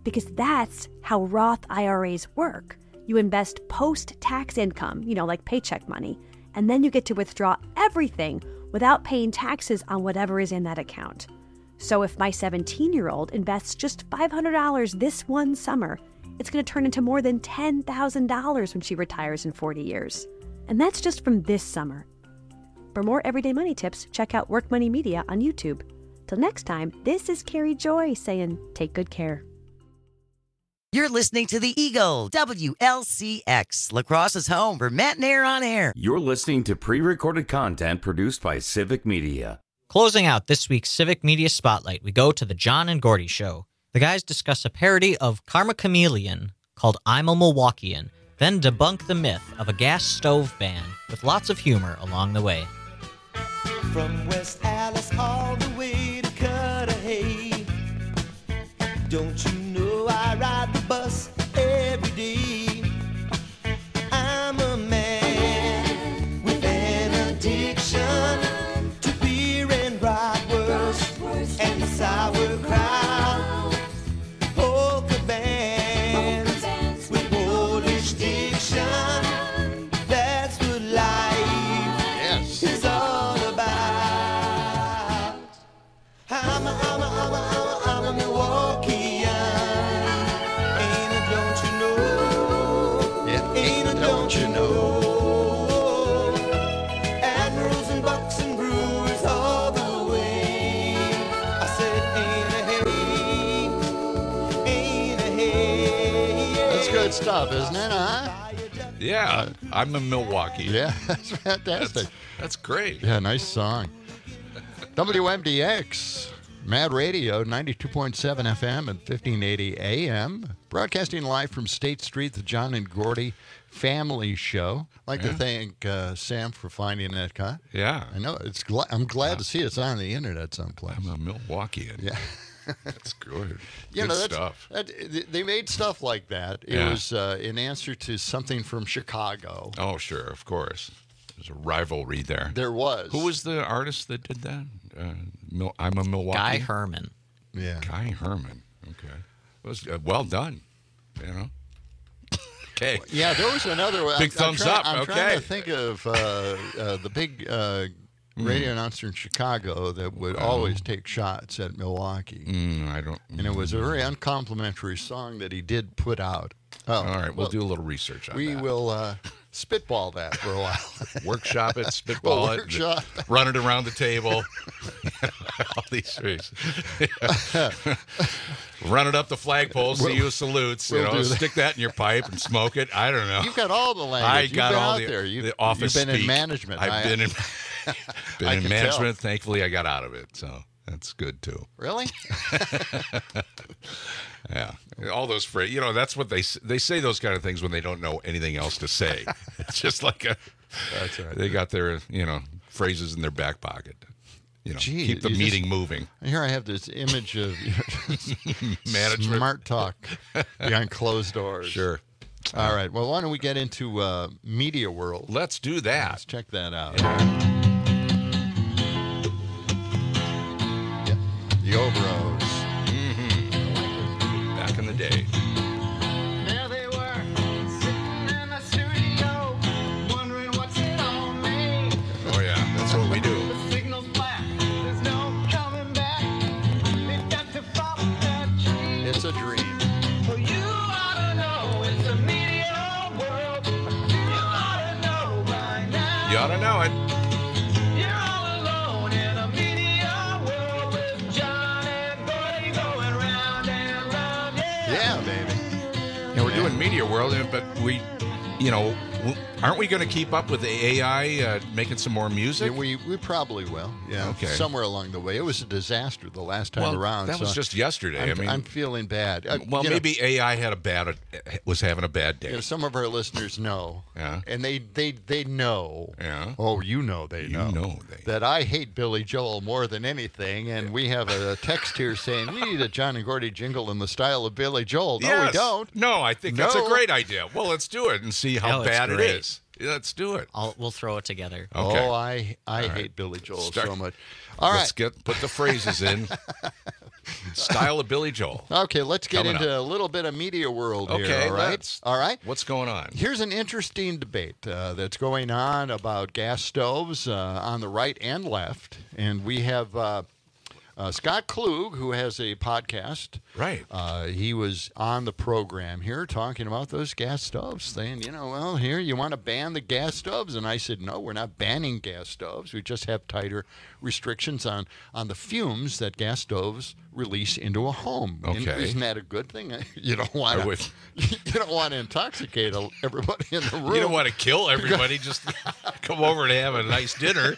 Because that's how Roth I R As work. You invest post-tax income, you know, like paycheck money, and then you get to withdraw everything without paying taxes on whatever is in that account. So if my seventeen-year-old invests just five hundred dollars this one summer, it's going to turn into more than ten thousand dollars when she retires in forty years. And that's just from this summer. For more everyday money tips, check out Work Money Media on YouTube. Till next time, this is Carrie Joy saying, take good care. You're listening to The Eagle, W L C X, La Crosse's home for Matt and Air on Air. You're listening to pre-recorded content produced by Civic Media. Closing out this week's Civic Media Spotlight, we go to the John and Gordy Show. The guys discuss a parody of Karma Chameleon called I'm a Milwaukeean, then debunk the myth of a gas stove band with lots of humor along the way. From West Alice all the way to Cudahy. Don't you know I ride the bus every day? I'm a man with an addiction to beer and bratwurst and sauerkraut. Polka bands with Polish diction. That's what life is all about. I'm a, I'm a, I'm a, I'm a, I'm a Milwaukeean. Ain't it, don't you know? Yeah, Ain't it, don't you know? Admirals and Bucks and Brewers all the way. I said, ain't a hey, ain't a hey. That's good stuff, isn't it, huh? Yeah, I'm in Milwaukee. Yeah, that's fantastic. That's, that's great. Yeah, nice song. W M D X, Mad Radio, ninety-two point seven F M and fifteen eighty A M. Broadcasting live from State Street, the John and Gordy Family Show. I'd like Yeah. to thank uh, Sam for finding that cut. Yeah. I know. It's. Gl- I'm glad to see it's on the internet someplace. I'm a Milwaukeean. Yeah. That's good. You Good know, that's, stuff. That, they made stuff like that. It Yeah. was uh, in answer to something from Chicago. Oh, sure, of course. There's a rivalry there. There was. Who was the artist that did that? Uh, Mil- I'm a Milwaukee. Guy Herman. Yeah. Guy Herman. Okay. It was uh, well done. You know. Okay. Yeah, there was another one. Big I'm, thumbs I'm trying, up. I'm Okay. trying to think of uh, uh, the big uh, radio Mm. announcer in Chicago that would Well. always take shots at Milwaukee. Mm, I don't. And it was a very uncomplimentary song that he did put out. Oh, All right, we'll well, do a little research on We that. will uh, spitball that for a while. Workshop it, spitball We'll it, workshop. run it around the table. All these things. Run it up the flagpole, see We'll- you salutes. You we'll know, do that. stick that in your pipe and smoke it. I don't know. You've got all the language. I You've got been all out the, there. You've, the office you've been in speak. management. I've I- been in been I in can management. tell. Thankfully, I got out of it, so that's good too. Really? Yeah, all those phrases. You know, that's what they s- they say those kind of things when they don't know anything else to say. It's just like a. That's right. They got their you know phrases in their back pocket. You know, Gee, keep the you meeting just- moving. Here I have this image of you know, Management. smart talk behind closed doors. Sure. All right. Well, why don't we get into uh, Media World? Let's do that. Let's check that out. Yeah. Yeah. The Obros. Mm-hmm. Back in the day. There they were, sitting in the studio, wondering what's it all mean. Oh yeah, that's what we do. The signal's black, there's no coming back. They've got to follow that tree. It's a dream. Well, you ought to know it's a media world. You ought to know by now. You ought to know it. You're all alone in a media world with John and Gordy going round and round. Yeah, Yeah, baby. Yeah, we're doing Media World, but we, you know, w- aren't we going to keep up with the A I uh, making some more music? Yeah, we we probably will. Yeah. Okay. Somewhere along the way, it was a disaster the last time Well, around. that was so just yesterday. I'm, I mean- I'm feeling bad. Uh, well, you know, maybe A I had a bad, was having a bad day. you know, some of our listeners know. Yeah. And they they they know. Yeah. Oh, you know they You know. know they. That I hate Billy Joel more than anything, and we have a text here saying we need a John and Gordy jingle in the style of Billy Joel. No, Yes. we don't. No, I think that's a No. great idea. Well, let's do it and see how Oh, it's bad it great. is. Yeah, let's do it. I'll, we'll throw it together. Okay. Oh, I I All hate right. Billy Joel Start- so much. All right. Let's get put the phrases in. Style of Billy Joel. Okay, let's get Coming into up. a little bit of media world Okay, here, all right? let's. All right. What's going on? Here's an interesting debate uh, that's going on about gas stoves uh, on the right and left. And we have uh, uh, Scott Klug, who has a podcast. Right. Uh, he was on the program here talking about those gas stoves, saying, you know, well, here, you want to ban the gas stoves? And I said, no, we're not banning gas stoves. We just have tighter restrictions on, on the fumes that gas stoves release into a home. And Okay. isn't that a good thing? You don't want I to would- you don't want to intoxicate everybody in the room. You don't want to kill everybody. Just come over to have a nice dinner.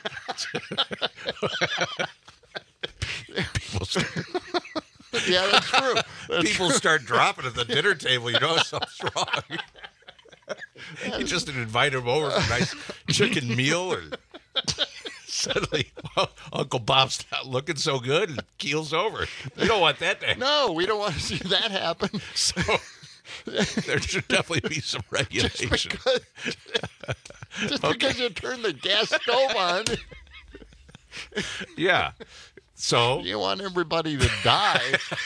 People start, Yeah, that's true. That's people true. start dropping at the dinner table. You know something's wrong. You just invite them over for a nice chicken meal, or suddenly well, Uncle Bob's not looking so good and keels over. You don't want that to happen. No, we don't want to see that happen. So there should definitely be some regulation. Just because, just because you turn the gas stove on, Yeah. So you want everybody to die.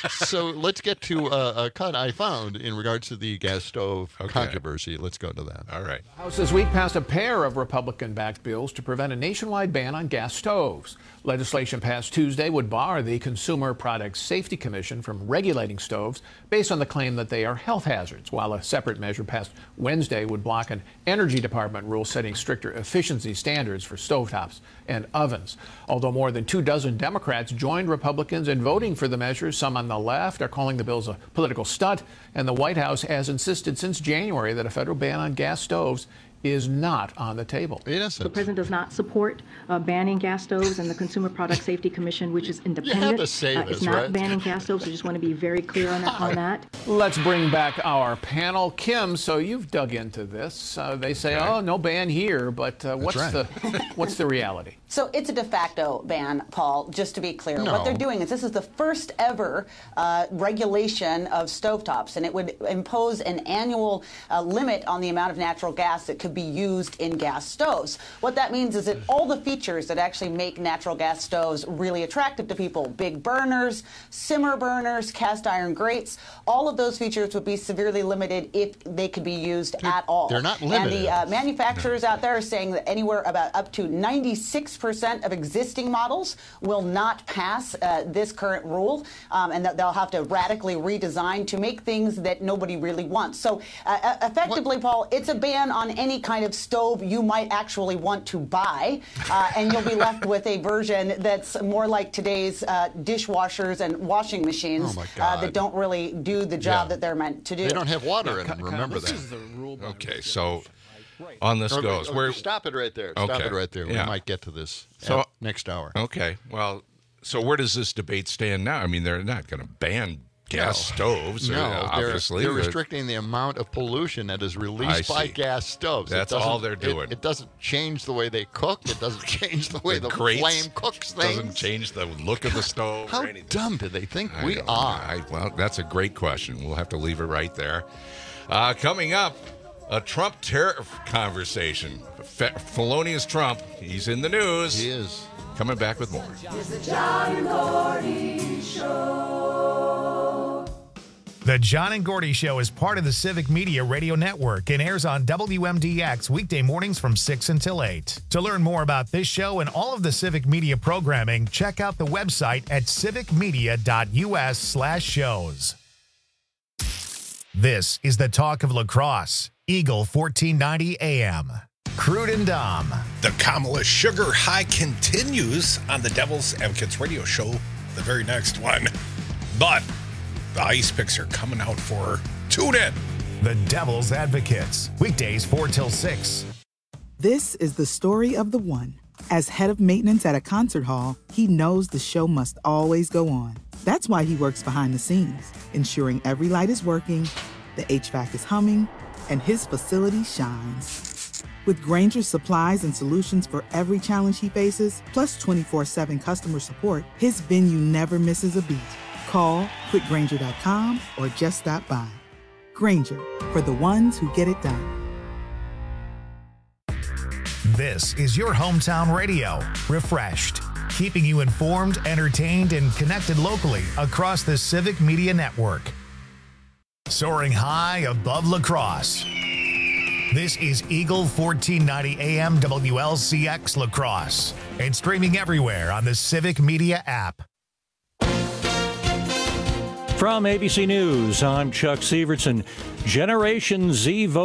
So let's get to a, a cut I found in regards to the gas stove Okay. controversy. Let's go to that. All right. House this week passed a pair of Republican-backed bills to prevent a nationwide ban on gas stoves. Legislation passed Tuesday would bar the Consumer Product Safety Commission from regulating stoves based on the claim that they are health hazards, while a separate measure passed Wednesday would block an Energy Department rule setting stricter efficiency standards for stovetops and ovens. Although more than two dozen Democrats joined Republicans in voting for the measures, some on the left are calling the bills a political stunt, and the White House has insisted since January that a federal ban on gas stoves is not on the table. Innocent. The president does not support uh, banning gas stoves, and the Consumer Product Safety Commission, which is independent, to say uh, this, is not right? banning gas stoves. I just want to be very clear on that. On that. Let's bring back our panel. Kim, so you've dug into this. Uh, they say, oh, no ban here, but uh, what's right. the what's the reality? So it's a de facto ban, Paul, just to be clear. No. What they're doing is this is the first ever uh, regulation of stovetops, and it would impose an annual uh, limit on the amount of natural gas that could be used in gas stoves. What that means is that all the features that actually make natural gas stoves really attractive to people, big burners, simmer burners, cast iron grates, all of those features would be severely limited if they could be used at all. they're not And limited. the uh, manufacturers out there are saying that anywhere about up to ninety-six percent of existing models will not pass uh, this current rule, um, and that they'll have to radically redesign to make things that nobody really wants. So uh, effectively, Paul, it's a ban on any kind of stove you might actually want to buy, uh, and you'll be left with a version that's more like today's uh, dishwashers and washing machines Oh, my uh, God. that don't really do the job Yeah. that they're meant to do. They don't have water in them. Remember this that. is the rule by Okay. So on this Okay, goes. okay, We're stop it right there. Stop Okay. it right there. We Yeah. might get to this So- at next hour. okay. Well, so where does this debate stand now? I mean, they're not going to ban gas No. stoves. No, uh, they're, obviously. they're They're- restricting the amount of pollution that is I released by see. gas stoves. It That's doesn't- all they're it- doing. It, doesn't change the way they cook. It doesn't change the way the, grates flame cooks things. Doesn't change the look of the stove How or anything. dumb do they think I we don't- are? I, well, that's a great question. We'll have to leave it right there. Uh, coming up, a Trump tariff conversation. Fe- felonious Trump. He's in the news. He is. Coming back with more. It's the John and Gordy Show. The John and Gordy Show is part of the Civic Media Radio Network and airs on W M D X weekday mornings from six until eight. To learn more about this show and all of the Civic Media programming, check out the website at civicmedia.us slash shows. This is the talk of lacrosse. Eagle fourteen ninety A M. Crude and Dom. The Kamala sugar high continues on the Devil's Advocates radio show, the very next one. But the ice picks are coming out for her. Tune in. The Devil's Advocates. Weekdays four till six. This is the story of the one. As head of maintenance at a concert hall, he knows the show must always go on. That's why he works behind the scenes, ensuring every light is working, the H V A C is humming, and his facility shines. With Grainger's supplies and solutions for every challenge he faces, plus twenty-four seven customer support, his venue never misses a beat. Call quick grainger dot com or just stop by. Grainger, for the ones who get it done. This is your hometown radio. Refreshed. keeping you informed, entertained, and connected locally across the Civic Media Network. Soaring high above La Crosse. This is Eagle fourteen ninety A M W L C X La Crosse and streaming everywhere on the Civic Media app. From A B C News, I'm Chuck Severson. Generation Z vote.